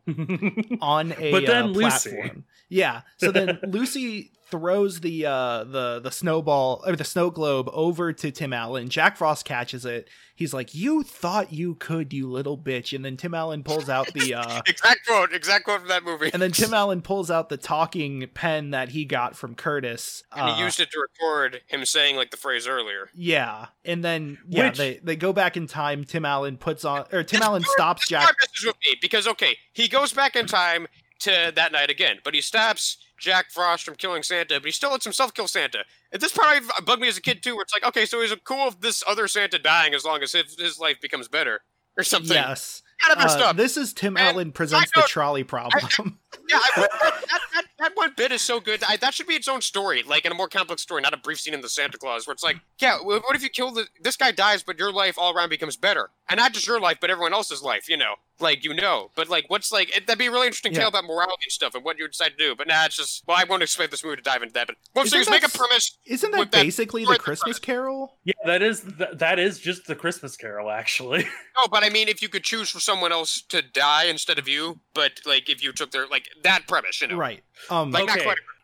on a But then uh, Lucy. platform. Yeah. So then Lucy throws the uh the the snowball or the snow globe over to Tim Allen. Jack Frost catches it. He's like, "You thought you could, you little bitch." And then Tim Allen pulls out the uh Exact quote. Exact quote from that movie. and then Tim Allen pulls out the talking pen that he got from Curtis. And uh, he used it to record him saying like the phrase earlier. Yeah. And then yeah, Which- they they go back in time. Tim Allen puts on or Tim This Allen part- stops this Jack. part messes with me because okay, he goes back in time to that night again, but he stops Jack Frost from killing Santa, but he still lets himself kill Santa. And this part bugged me as a kid too, where it's like, okay, so he's cool with this other Santa dying as long as his, his life becomes better or something. Yes. Kind of messed Uh, up. this is Tim And Allen presents I the know- trolley problem. Yeah, I, that, that, that, that one bit is so good. I, that should be its own story, like in a more complex story, not a brief scene in the Santa Claus, where it's like, yeah, wh- what if you kill the this guy dies, but your life all around becomes better, and not just your life, but everyone else's life, you know, like you know. But like, what's like it, that'd be a really interesting Yeah. tale about morality and stuff and what you decide to do. But nah, it's just well, I won't expect this movie to dive into that. But one Isn't thing is make a that- premise. Isn't that with that basically story the at the Christmas front. Carol? yeah, that is th- that is just the Christmas Carol, actually. No, but I mean, if you could choose for someone else to die instead of you, but like if you took their like that premise, you know, Right. Um like not Okay. quite.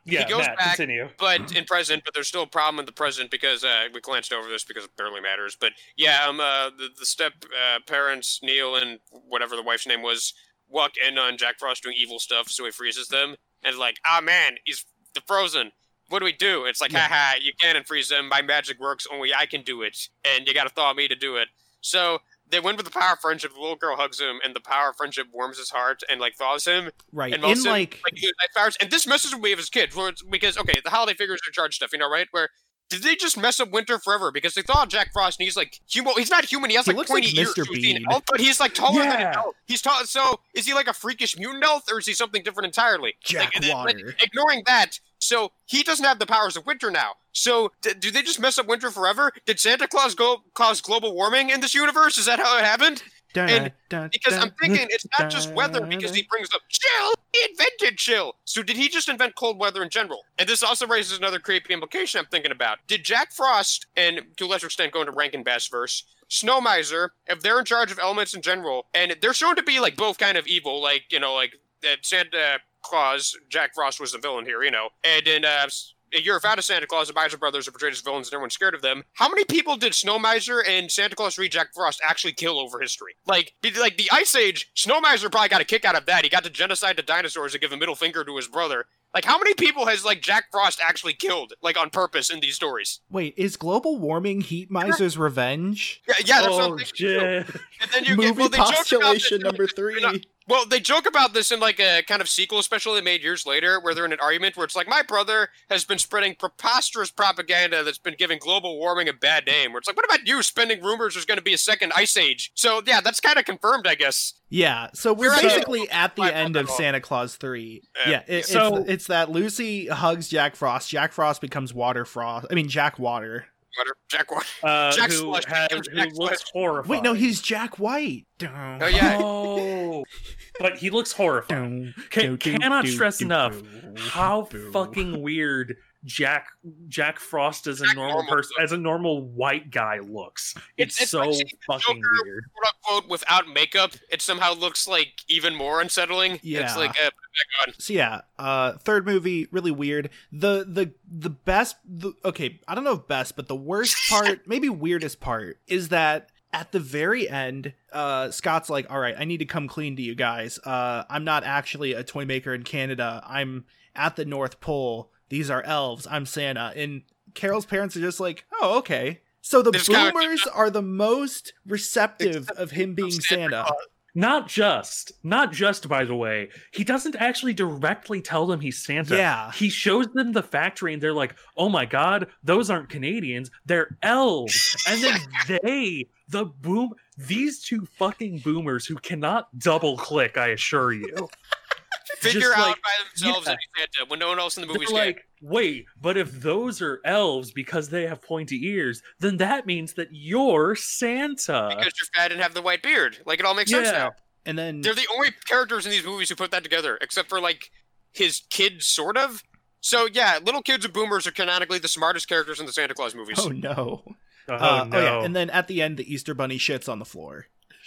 Yeah, he goes Matt, back, continue. but in present, but there's still a problem in the present because uh, we glanced over this because it barely matters. But yeah, um, uh, the, the step uh, parents, Neil and whatever the wife's name was, walk in on Jack Frost doing evil stuff, so he freezes them, and like, ah, oh, man, he's frozen. What do we do? It's like, yeah. haha, you can't unfreeze them. My magic works. Only I can do it, and you got to thaw me to do it. So they win with the power of friendship. The little girl hugs him, and the power of friendship warms his heart and like thaws him. Right. And In him, like, like powers. And this messes with me as kids, where it's, because okay, the holiday figures are charged stuff, you know, right? Where did they just mess up Winter forever? Because they thought Jack Frost, and he's like, human, he's not human. He has He like looks pointy like ears. Mister So is he an Bean. elf? But he's like taller than Yeah. an elf. He's tall. So is he like a freakish mutant elf, or is he something different entirely? Jack like, Water. Like, ignoring that. So he doesn't have the powers of Winter now. So d- do they just mess up Winter forever? Did Santa Claus go cause global warming in this universe? Is that how it happened? dun, and- dun, Because dun, I'm thinking it's not just dun, weather because he brings up chill. He invented chill. So did he just invent cold weather in general? And this also raises another creepy implication I'm thinking about. Did Jack Frost, and to a lesser extent going to Rankin Bass verse, Snow Miser, if they're in charge of elements in general, and they're shown to be like both kind of evil, like, you know, like uh, Santa Claus, Jack Frost was the villain here, you know, and in uh, A Year Without a Santa Claus, the Miser brothers are portrayed as villains and everyone's scared of them. How many people did Snow Miser and Santa Claus three Jack Frost actually kill over history? Like, be- like the Ice Age, Snow Miser probably got a kick out of that. He got to genocide the dinosaurs and give a middle finger to his brother. Like, how many people has, like, Jack Frost actually killed, like, on purpose in these stories? Wait, is global warming Heat Miser's revenge? Yeah, yeah, that's what Oh I'm thinking, too. shit! And then you Movie get, well, they joke about postulation this- number three. you know, Well, they joke about this in like a kind of sequel special they made years later where they're in an argument where it's like, my brother has been spreading preposterous propaganda that's been giving global warming a bad name. Where it's like, what about you spending rumors there's going to be a second ice age? So, yeah, that's kind of confirmed, I guess. Yeah, so we're You're right. basically at the My end of fault. Santa Claus three. Yeah. Yeah, it, So- it's, it's that Lucy hugs Jack Frost. Jack Frost becomes Water Frost. I mean, Jack Water. Water, Jack Water. Uh, Jack who Slush had, becomes who Jack looks Slush. horrified. Wait, no, he's Jack White. Oh, yeah. Oh, but he looks horrified. Dun, Can, dun, dun, cannot dun, stress dun, enough dun, how dun. fucking weird Jack Jack Frost as a Jack normal normal person, as a normal white guy looks. It's, It's- it's so like seeing the fucking Joker, weird. quote unquote, without makeup. It somehow looks like even more unsettling. It's Yeah. like, uh, back on. So yeah, uh, third movie really weird. The the the best, the, okay, I don't know if best, but the worst part, maybe weirdest part, is that at the very end, uh, Scott's like, "All right, I need to come clean to you guys. Uh, I'm not actually a toy maker in Canada. I'm at the North Pole. These are elves. I'm Santa." And Carol's parents are just like, "Oh, okay." So the They just kinda- boomers are the most receptive of him being Santa Santa. Not just, not just, by the way, he doesn't actually directly tell them he's Santa. Yeah. He shows them the factory and they're like, oh my god, those aren't Canadians, they're elves. And then they, the boom, these two fucking boomers who cannot double click, I assure you. Figure Just out like- by themselves yeah. that he's Santa when no one else in the They're movie's can. like, wait, but if those are elves because they have pointy ears, then that means that you're Santa. Because you're fat and have the white beard. Like, it all makes sense Yeah. now. And then They're the only characters in these movies who put that together, except for, like, his kids, sort of. So, yeah, little kids and boomers are canonically the smartest characters in the Santa Claus movies. oh no. oh, Uh, no. oh yeah, and then at the end, the Easter Bunny shits on the floor.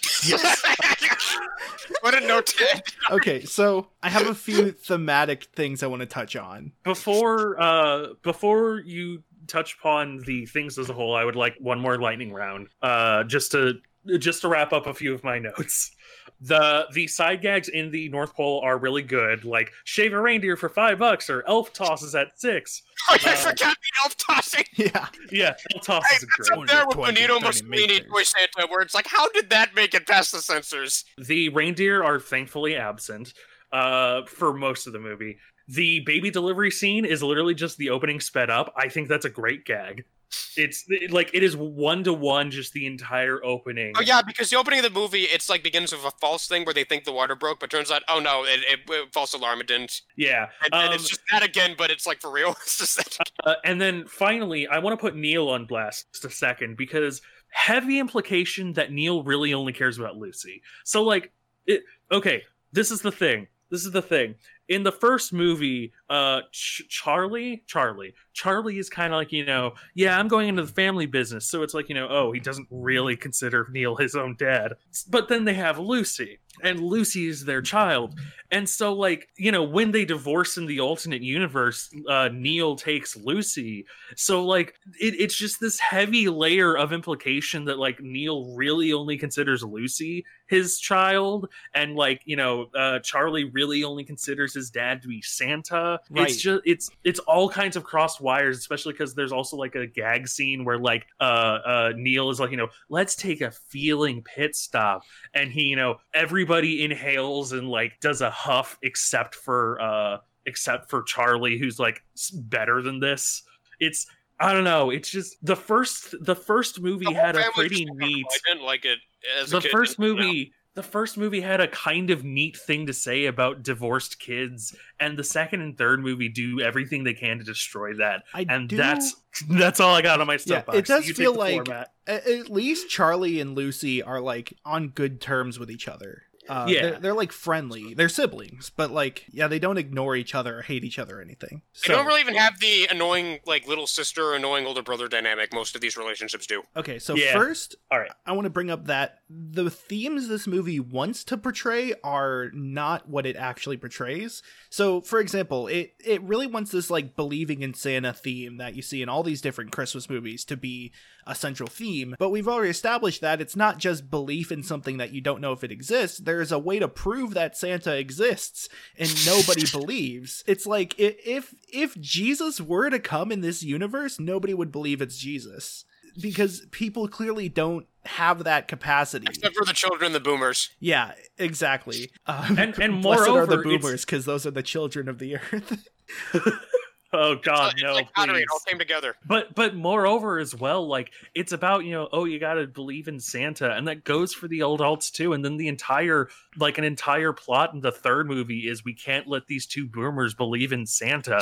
What a note to end. Okay, so I have a few thematic things I want to touch on. before uh before you touch upon the things as a whole, I would like one more lightning round, uh just to just to wrap up a few of my notes. The the side gags in the North Pole are really good, like shave a reindeer for five bucks or elf tosses at six. Oh, I Uh, forgot the elf tossing. Yeah, Yeah, elf toss Hey, is that's great. up there with twenty, Benito thirty Mussolini meters. Toy Santa, where it's like, how did that make it past the censors? The reindeer are thankfully absent uh for most of the movie. The baby delivery scene is literally just the opening sped up. I think that's a great gag. It's it, like it is one to one just the entire opening. Oh, yeah, because the opening of the movie, it's like begins with a false thing where they think the water broke, but turns out, oh no, it, it, it false alarm, it didn't. Yeah. And, and Um, it's just that again, but it's like for real. It's just that. Uh, and then finally, I want to put Neil on blast just a second because heavy implication that Neil really only cares about Lucy. So, like, it, okay, this is the thing. This is the thing. in the first movie, uh, Ch- Charlie, Charlie, Charlie is kind of like, you know, yeah, I'm going into the family business. So it's like, you know, oh, he doesn't really consider Neil his own dad. But then they have Lucy, and Lucy is their child. And so, like, you know, when they divorce in the alternate universe, uh, Neil takes Lucy. So, like, it, it's just this heavy layer of implication that, like, Neil really only considers Lucy his child, and, like, you know, uh, Charlie really only considers his dad to be Santa. Right. It's just, it's, it's all kinds of crossed wires, especially because there's also, like, a gag scene where, like, uh, uh, Neil is like, you know, let's take a feeling pit stop. And he, you know, everybody inhales and, like, does a huff except for, uh, except for Charlie, who's, like, better than this. It's, I don't know. It's just the first the first movie The whole had a family pretty just- neat. I didn't like it as a The kid, first you know? movie, the first movie had a kind of neat thing to say about divorced kids, and the second and third movie do everything they can to destroy that. I and do- that's that's all I got on my Yeah, soapbox. it does You take feel the floor, like Matt. a- at least Charlie and Lucy are like on good terms with each other. Uh, Yeah. they're, they're like friendly. They're siblings, but like, yeah, they don't ignore each other or hate each other or anything. They don't really even have the annoying, like, little sister, annoying older brother dynamic most of these relationships do. Okay, so Yeah. first, All right. I want to bring up that the themes this movie wants to portray are not what it actually portrays. So, for example, it it really wants this like believing in Santa theme that you see in all these different Christmas movies to be a central theme, but we've already established that it's not just belief in something that you don't know if it exists. There's a way to prove that Santa exists and nobody believes. It's like i- if if Jesus were to come in this universe, nobody would believe it's Jesus because people clearly don't have that capacity. Except for the children, the boomers. Yeah, exactly. Um, And- and blessed are the moreover, it's- boomers because those are the children of the earth. Oh God, it's no! like pottery, please. it all came together. But but moreover as well, like it's about, you know, oh, you gotta believe in Santa, and that goes for the adults too. And then the entire like an entire plot in the third movie is we can't let these two boomers believe in Santa.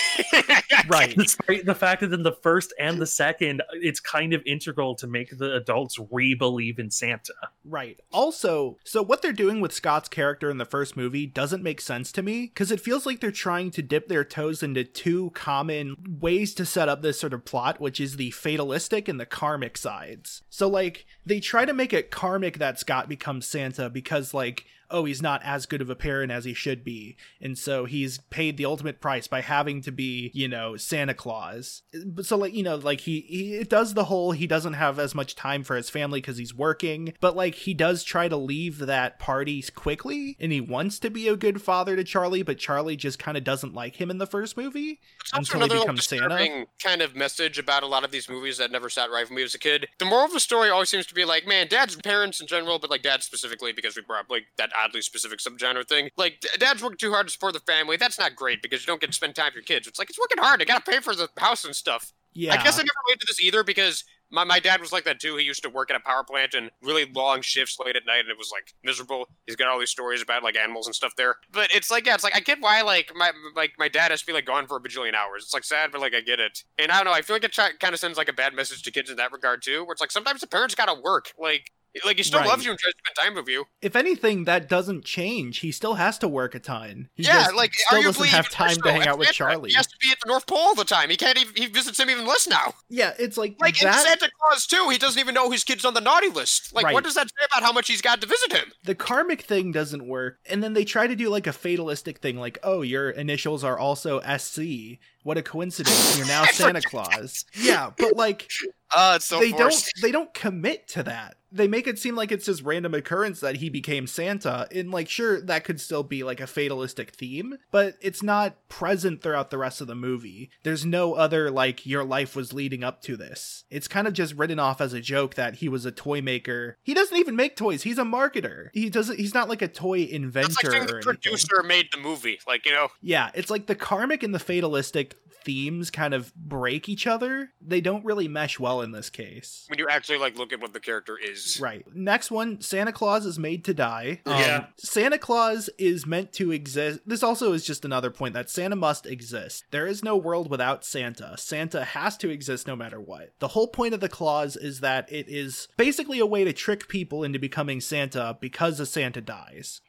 Right. Despite the fact that in the first and the second, it's kind of integral to make the adults re-believe in Santa. Right. Also, so what they're doing with Scott's character in the first movie doesn't make sense to me because it feels like they're trying to dip their toes into two common ways to set up this sort of plot, which is the fatalistic and the karmic sides. So, like, they try to make it karmic that Scott becomes Santa because, like, oh, he's not as good of a parent as he should be. And so he's paid the ultimate price by having to be, you know, Santa Claus. But so, like, you know, like he, he it does the whole, he doesn't have as much time for his family because he's working. But like, he does try to leave that party quickly and he wants to be a good father to Charlie, but Charlie just kind of doesn't like him in the first movie It's also until he another like, becomes Santa. disturbing kind of message about a lot of these movies that never sat right with me as a kid. The moral of the story always seems to be like, man, dad's parents in general, but like dad specifically because we brought up like that oddly specific subgenre thing. Like, d- dad's working too hard to support the family. That's not great because you don't get to spend time with your kids. It's like, it's working hard. I gotta pay for the house and stuff. Yeah. I guess I never related to this either because my, my dad was like that too. He used to work at a power plant and really long shifts late at night and it was like miserable. He's got all these stories about like animals and stuff there. But it's like, yeah, it's like, I get why like my like my dad has to be like gone for a bajillion hours. It's like sad, but like I get it. And I don't know, I feel like it try- kind of sends like a bad message to kids in that regard too, where it's like sometimes the parents gotta work. Like, like he still Right. loves you and tries to spend time with you. If anything, that doesn't change. He still has to work a ton. He yeah, just like still doesn't arguably have even time more to so. hang out with At Santa, Charlie. He has to be at the North Pole all the time. He can't even, he visits him even less now. Yeah, it's like, Like in that. Santa Claus too, he doesn't even know his kid's on the naughty list. Like, Right. what does that say about how much he's got to visit him? The karmic thing doesn't work, and then they try to do like a fatalistic thing, like, oh, your initials are also S C. What a coincidence! You're now Santa Claus. Yeah, but like Uh, it's so they forced. don't they don't commit to that. They make it seem like it's this random occurrence that he became Santa, and like, sure, that could still be like a fatalistic theme, but it's not present throughout the rest of the movie. There's no other like your life was leading up to this. It's kind of just written off as a joke that he was a toy maker. He doesn't even make toys. He's a marketer. He doesn't. He's not like a toy inventor That's like saying or the anything. producer made the movie. Like, you know, Yeah, it's like the karmic and the fatalistic themes kind of break each other. They don't really mesh well in this case. when you actually like look at what the character is. Right. Next one, Santa Claus is made to die. Um, Yeah. Santa Claus is meant to exist. This also is just another point that Santa must exist. There is no world without Santa. Santa has to exist no matter what. The whole point of the clause is that it is basically a way to trick people into becoming Santa because a Santa dies.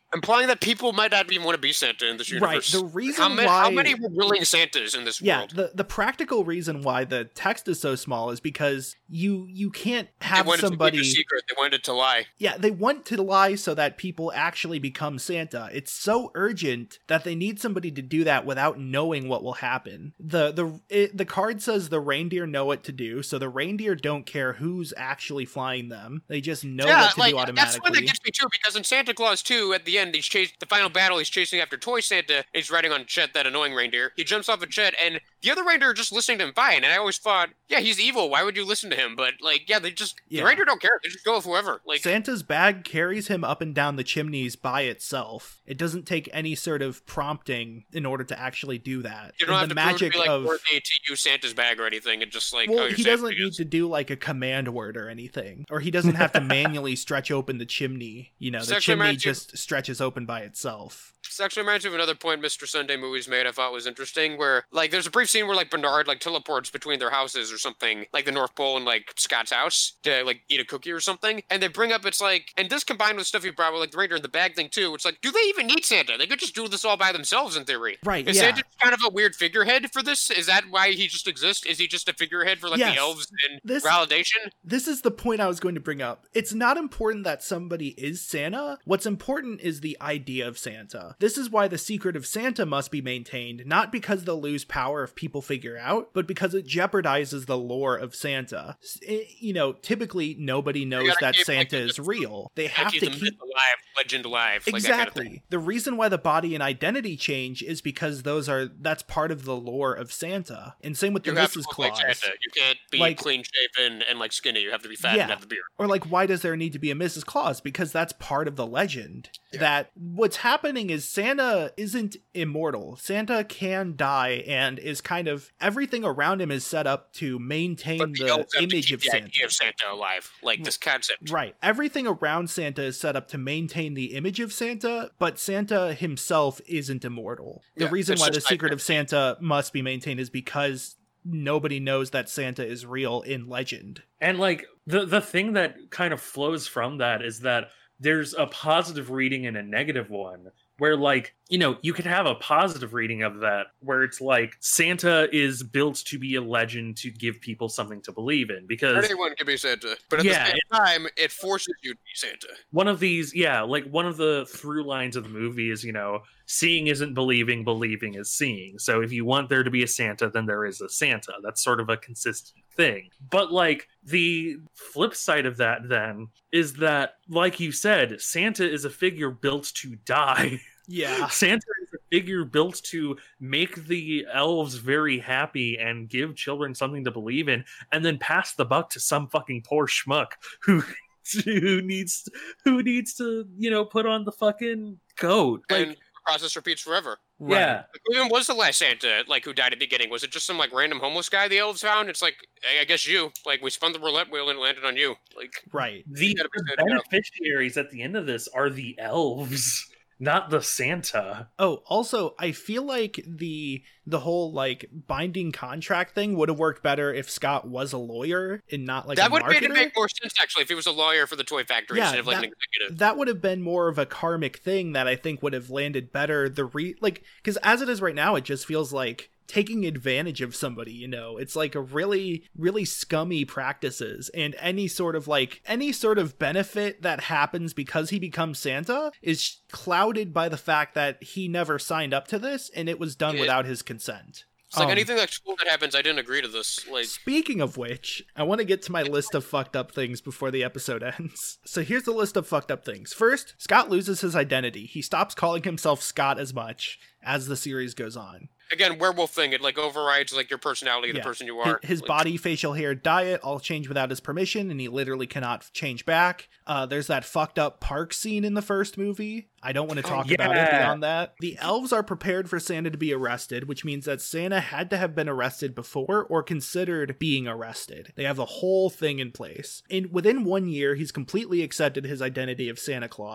Implying that people might not even want to be Santa in this universe. Right. The reason how, ma- why how many were willing Santas in this yeah, world? the the practical reason why the text is so small is because you you can't have they wanted somebody to keep a secret. They wanted to lie. Yeah, they want to lie so that people actually become Santa. It's so urgent that they need somebody to do that without knowing what will happen. The the it, the card says the reindeer know what to do, so the reindeer don't care who's actually flying them. They just know yeah, what to like, do that's automatically. when that gets me too, because in Santa Claus two, at the end, he's chased the final battle. He's chasing after Toy Santa. He's riding on Chet, that annoying reindeer. He jumps off of Chet, and the other reindeer are just listening to him fine. And I always thought, yeah, he's evil. Why would you listen to him? But like, yeah, they just Yeah. the reindeer don't care. They just go with whoever. Like Santa's bag carries him up and down the chimneys by itself. It doesn't take any sort of prompting in order to actually do that. you don't And have the to prove magic to be like of worthy to use Santa's bag or anything. It's just like, well, oh, you're he Santa, doesn't yes. need to do like a command word or anything, or he doesn't have to manually stretch open the chimney. You know, It's the actually chimney reminds you- just stretches open by itself. This actually reminds me of another point Mister Sunday Movies made I thought was interesting, where, like, there's a brief scene where, like, Bernard, like, teleports between their houses or something, like the North Pole and, like, Scott's house to, like, eat a cookie or something, and they bring up, it's like, and this combined with stuff you brought with, like, the reindeer in the bag thing, too, it's like, do they even need Santa? They could just do this all by themselves, in theory. Right, Is yeah. Santa kind of a weird figurehead for this? Is that why he just exists? Is he just a figurehead for, like, Yes. the elves and This- validation? This is the point I was going to bring up. It's not important that somebody is Santa. What's important is the idea of Santa. This is why the secret of Santa must be maintained, not because they'll lose power if people figure out, but because it jeopardizes the lore of Santa. S- it- you know, typically nobody knows gotta that keep, like, Santa the- is real. They Like, have keep to the keep myth alive, legend alive. Like that kind of exactly. thing. The reason why the body and identity change is because those are that's part of the lore of Santa. And same with the You have to Missus look like Claus. Santa. You can't be Like- clean shaven and like skinny. You have to be fat Yeah. and have the beard. Or like, why does there need to be a Missus Claus? Because that's part of the legend. That what's happening is Santa isn't immortal. Santa can die and is kind of everything around him is set up to maintain But the the elves have to image keep of the Santa. idea of Santa alive, like this concept. Right. Everything around Santa is set up to maintain the image of Santa, but Santa himself isn't immortal. The Yeah, reason it's why the just secret like- of Santa must be maintained is because nobody knows that Santa is real in legend. And like the the thing that kind of flows from that is that there's a positive reading and a negative one, where like, you know, you could have a positive reading of that where it's like Santa is built to be a legend to give people something to believe in, because Anyone can be Santa, but at Yeah, the same time, it forces you to be Santa. one of these, yeah, like one of the through lines of the movie is, you know, seeing isn't believing, believing is seeing. So if you want there to be a Santa, then there is a Santa. That's sort of a consistent thing. But like the flip side of that then is that, like you said, Santa is a figure built to die. Yeah. Santa is a figure built to make the elves very happy and give children something to believe in, and then pass the buck to some fucking poor schmuck who who needs who needs to, you know, put on the fucking coat. Like, And the process repeats forever. yeah. Like, who even was the last Santa, like, who died at the beginning? Was it just some, like, random homeless guy the elves found? It's like, I I guess you. Like, we spun the roulette wheel and it landed on you. Like, Right. The gotta be the Santa. beneficiaries at the end of this are the elves, not the Santa. Oh, also, I feel like the the whole like binding contract thing would have worked better if Scott was a lawyer and not like that a would marketer. make, make more sense, actually, if he was a lawyer for the toy factory Yeah, instead of, like, that- an executive. That would have been more of a karmic thing that I think would have landed better. The re like because as it is right now, it just feels like taking advantage of somebody, you know. It's like a really really scummy practices, and any sort of like any sort of benefit that happens because he becomes Santa is clouded by the fact that he never signed up to this and it was done Yeah. without his consent. It's like Um, anything that's cool that happens, I didn't agree to this. Like, Speaking of which, I want to get to my list of fucked up things before the episode ends. So here's the list of fucked up things. First, Scott loses his identity. He stops calling himself Scott as much as the series goes on. again, werewolf thing, it, like, overrides, like, your personality, the Yeah. person you His, are. his Like, body, facial hair, diet all change without his permission, and he literally cannot change back. Uh, there's that fucked up park scene in the first movie. I don't want to talk about it yeah. beyond that. The elves are prepared for Santa to be arrested, which means that Santa had to have been arrested before or considered being arrested. They have the whole thing in place. And within one year, he's completely accepted his identity of Santa Claus.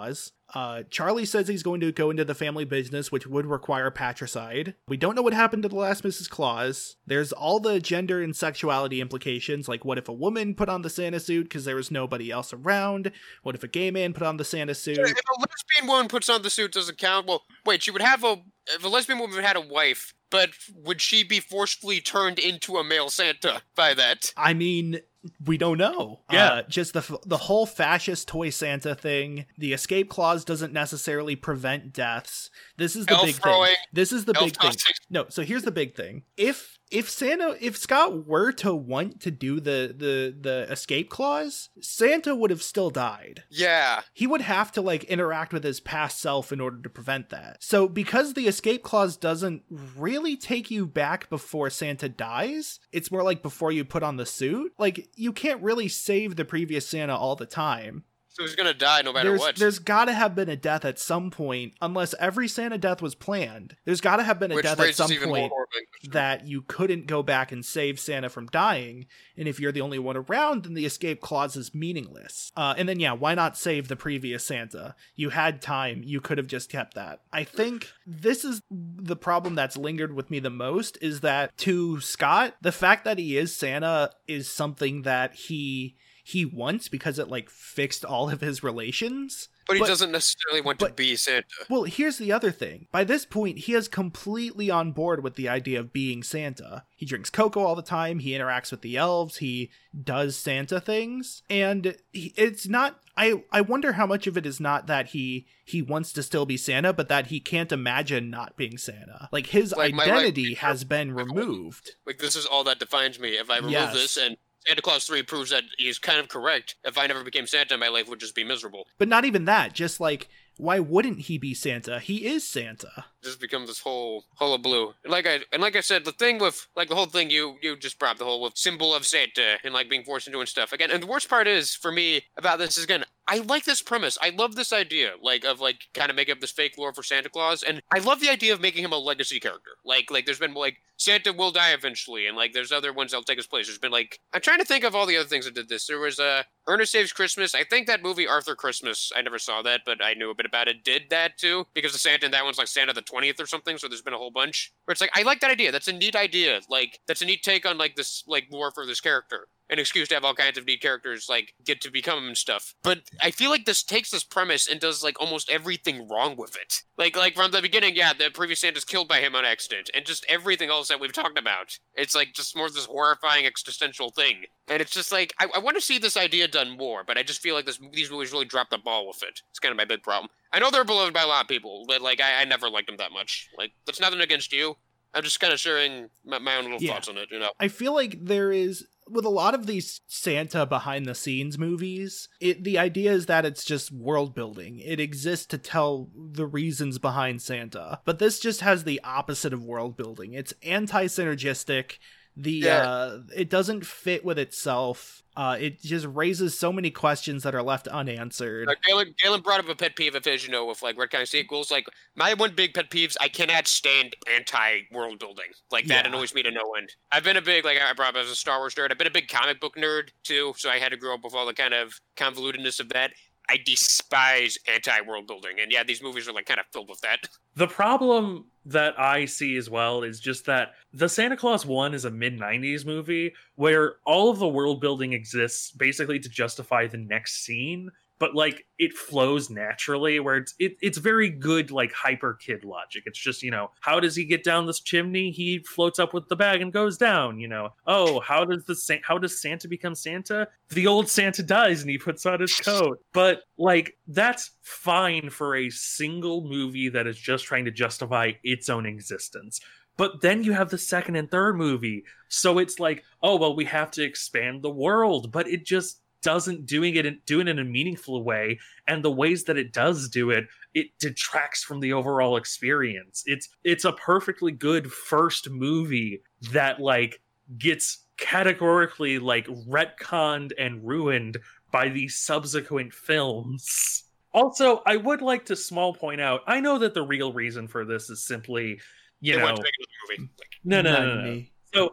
Uh, Charlie says he's going to go into the family business, which would require patricide. We don't know what happened to the last Missus Claus. There's all the gender and sexuality implications, like what if a woman put on the Santa suit because there was nobody else around? What if a gay man put on the Santa suit? If a lesbian woman puts on the suit, doesn't count. Well, wait, she would have a... If a lesbian woman had a wife, but would she be forcefully turned into a male Santa by that? I mean... We don't know. Yeah. Uh, just the the whole fascist toy Santa thing. The escape clause doesn't necessarily prevent deaths. This is the Elf big throwing, thing. This is the elf big thing. tossing. No, so here's the big thing. If if Santa, if Scott were to want to do the the the escape clause, Santa would have still died. Yeah. He would have to like interact with his past self in order to prevent that. So because the escape clause doesn't really take you back before Santa dies, it's more like before you put on the suit. Like you can't really save the previous Santa all the time. So he's gonna die no matter There's, what. there's gotta have been a death at some point, unless every Santa death was planned. There's gotta have been a Which death at raises some even more point horrifying. that you couldn't go back and save Santa from dying. And if you're the only one around, then the escape clause is meaningless. Uh, and then, yeah, why not save the previous Santa? You had time. You could have just kept that. I think this is the problem that's lingered with me the most, is that to Scott, the fact that he is Santa is something that he... he wants because it like fixed all of his relations. But he But- doesn't necessarily want to but- be Santa. Well, here's the other thing. By this point, he is completely on board with the idea of being Santa. He drinks cocoa all the time. He interacts with the elves. He does Santa things. And he, it's not... I, I wonder how much of it is not that he he wants to still be Santa, but that he can't imagine not being Santa. Like, his Like, my life identity becomes- has been removed. Like, this is all that defines me. If I remove Yes. this, and Santa Claus three proves that he's kind of correct, if I never became Santa, my life would just be miserable. But not even that. Just like, why wouldn't he be Santa? He is Santa. Just becomes this whole hullabaloo. And like I and like I said, the thing with like the whole thing you you just brought up, the whole with symbol of Santa and like being forced into doing stuff again. And the worst part is for me about this is again, I like this premise. I love this idea, like of like kind of making up this fake lore for Santa Claus, and I love the idea of making him a legacy character. Like like there's been like Santa will die eventually, and like there's other ones that'll take his place. There's been like I'm trying to think of all the other things that did this. There was uh Ernest Saves Christmas. I think that movie Arthur Christmas. I never saw that, but I knew a bit about it. Did that too because the Santa in that one's like Santa the twentieth or something. So there's been a whole bunch where it's like I like that idea. That's a neat idea. Like that's a neat take on like this like lore for this character. An excuse to have all kinds of neat characters like get to become him and stuff. But I feel like this takes this premise and does like almost everything wrong with it. Like like from the beginning, yeah, the previous Santa's killed by him on accident, and just everything else that we've talked about. It's like just more this horrifying existential thing. And it's just like I, I want to see this idea done more, but I just feel like this these movies really drop the ball with it. It's kind of my big problem. I know they're beloved by a lot of people, but like I, I never liked them that much. Like that's nothing against you. I'm just kind of sharing my, my own little Yeah. thoughts on it, you know. I feel like there is, with a lot of these Santa behind the scenes movies, it the idea is that it's just world building. It exists to tell the reasons behind Santa. But this just has the opposite of world building. It's anti-synergistic. The Yeah. uh it doesn't fit with itself. Uh it just raises so many questions that are left unanswered. Uh, Galen, Galen brought up a pet peeve of his, you know, with like red kind of sequels. Like my one big pet peeves, I cannot stand anti-world building. Like that Yeah. annoys me to no end. I've been a big, like I brought up as a Star Wars nerd. I've been a big comic book nerd too, so I had to grow up with all the kind of convolutedness of that. I despise anti-world building, and yeah, these movies are like kind of filled with that. The problem that I see as well is just that the Santa Claus one is a mid nineties movie where all of the world building exists basically to justify the next scene, but like it flows naturally where it's it, it's very good like hyper kid logic. It's just, you know, how does he get down this chimney? He floats up with the bag and goes down, you know. Oh, how does the Sa- how does Santa become Santa? The old Santa dies and he puts on his coat. But like that's fine for a single movie that is just trying to justify its own existence. But then you have the second and third movie. So it's like, oh, well, we have to expand the world, but it just doesn't doing it in, do it in a meaningful way, and the ways that it does do it, it detracts from the overall experience. It's it's a perfectly good first movie that like gets categorically like retconned and ruined by the subsequent films. Also, I would like to small point out, I know that the real reason for this is simply, you They know, wanted to make another movie. Like, no, no, Not no, no, no. me. So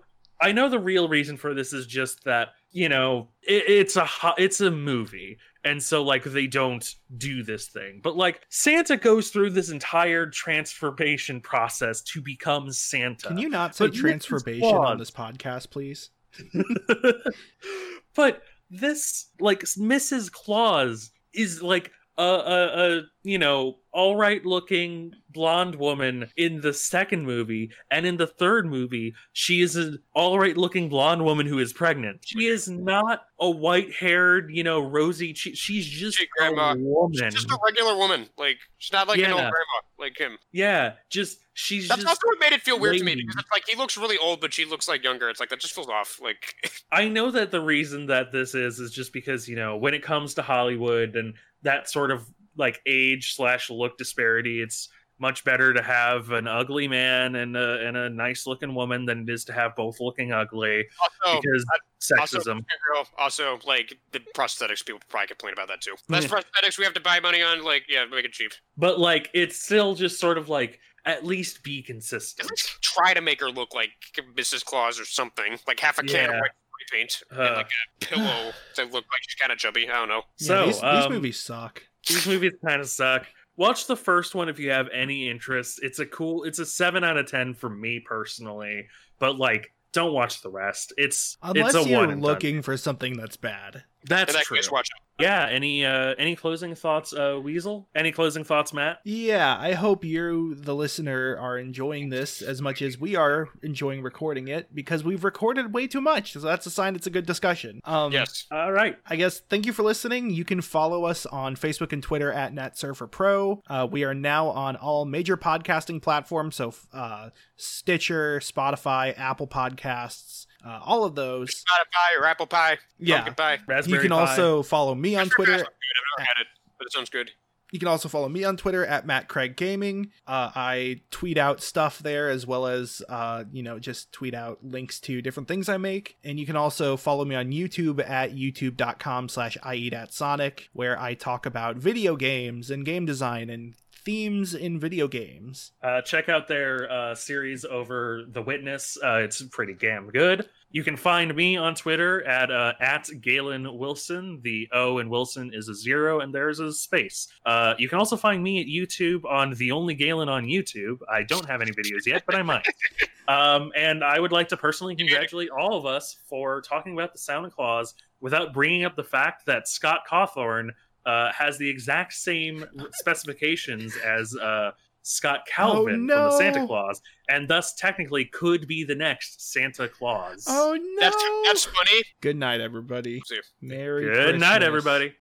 I know the real reason for this is just that, you know, it, it's a ho- it's a movie, and so like they don't do this thing. But like Santa goes through this entire transformation process to become Santa. Can you not say But transformation Missus on this podcast, please? But this, like, Missus Claus is like a, a, a you know, all right looking blonde woman in the second movie, and in the third movie she is an all right looking blonde woman who is pregnant. She is not a white haired, you know, rosy che- she's just She grandma. a woman. She's just a regular woman. Like, she's not like an Yeah. old grandma like him. Yeah, just she's That's just also what made it feel weird to me, lady. because it's like he looks really old, but she looks like younger. It's like that just feels off. Like, I know that the reason that this is is just because, you know, when it comes to Hollywood and that sort of like age slash look disparity, it's much better to have an ugly man and a, and a nice looking woman than it is to have both looking ugly, also, because also, sexism. also, like the prosthetics, people probably complain about that too. Less prosthetics we have to buy money on. Like, yeah, make it cheap. But like it's still just sort of like, at least be At consistent. least try to make her look like Missus Claus or something. Like half a can of Yeah. white spray paint Uh. and like a pillow that look like she's kind of chubby. I don't know. So yeah, these, these um, movies suck. These movies kind of suck. Watch the first one if you have any interest. It's a cool, it's a seven out of ten for me personally, but like, don't watch the rest. It's Unless it's a you're one and done. looking for something that's bad. That's In that true. case, watch it. Yeah. Any uh any closing thoughts, uh Weasel? Any closing thoughts, Matt? Yeah, I hope you, the listener, are enjoying this as much as we are enjoying recording it, because we've recorded way too much. So that's a sign it's a good discussion. Um, Yes. All right. I guess thank you for listening. You can follow us on Facebook and Twitter at NetSurferPro. Uh, we are now on all major podcasting platforms, so uh, Stitcher, Spotify, Apple Podcasts, uh, all of those. Spotify or Apple Pie. Yeah. Pumpkin pie. Raspberry You can Pi. also follow me on Raspberry pie Twitter. sounds good. I've never had it, but it sounds good. You can also follow me on Twitter at Matt Craig Gaming. Uh, I tweet out stuff there, as well as, uh, you know, just tweet out links to different things I make. And you can also follow me on YouTube at youtube.com slash I eat at Sonic, where I talk about video games and game design and themes in video games. Uh, check out their uh, series over The Witness. Uh, it's pretty damn good. You can find me on Twitter at uh, at Galen Wilson. The O in Wilson is a zero, and there's a space. Uh, you can also find me at YouTube on The Only Galen on YouTube. I don't have any videos yet, but I might. Um, and I would like to personally congratulate all of us for talking about the Santa Claus without bringing up the fact that Scott Cawthorn uh, has the exact same specifications as uh, Scott Calvin Oh, from no. the Santa Claus, and thus technically could be the next Santa Claus. Oh no! That's that's funny. Good night, everybody. See you. Merry Good night, Christmas. everybody.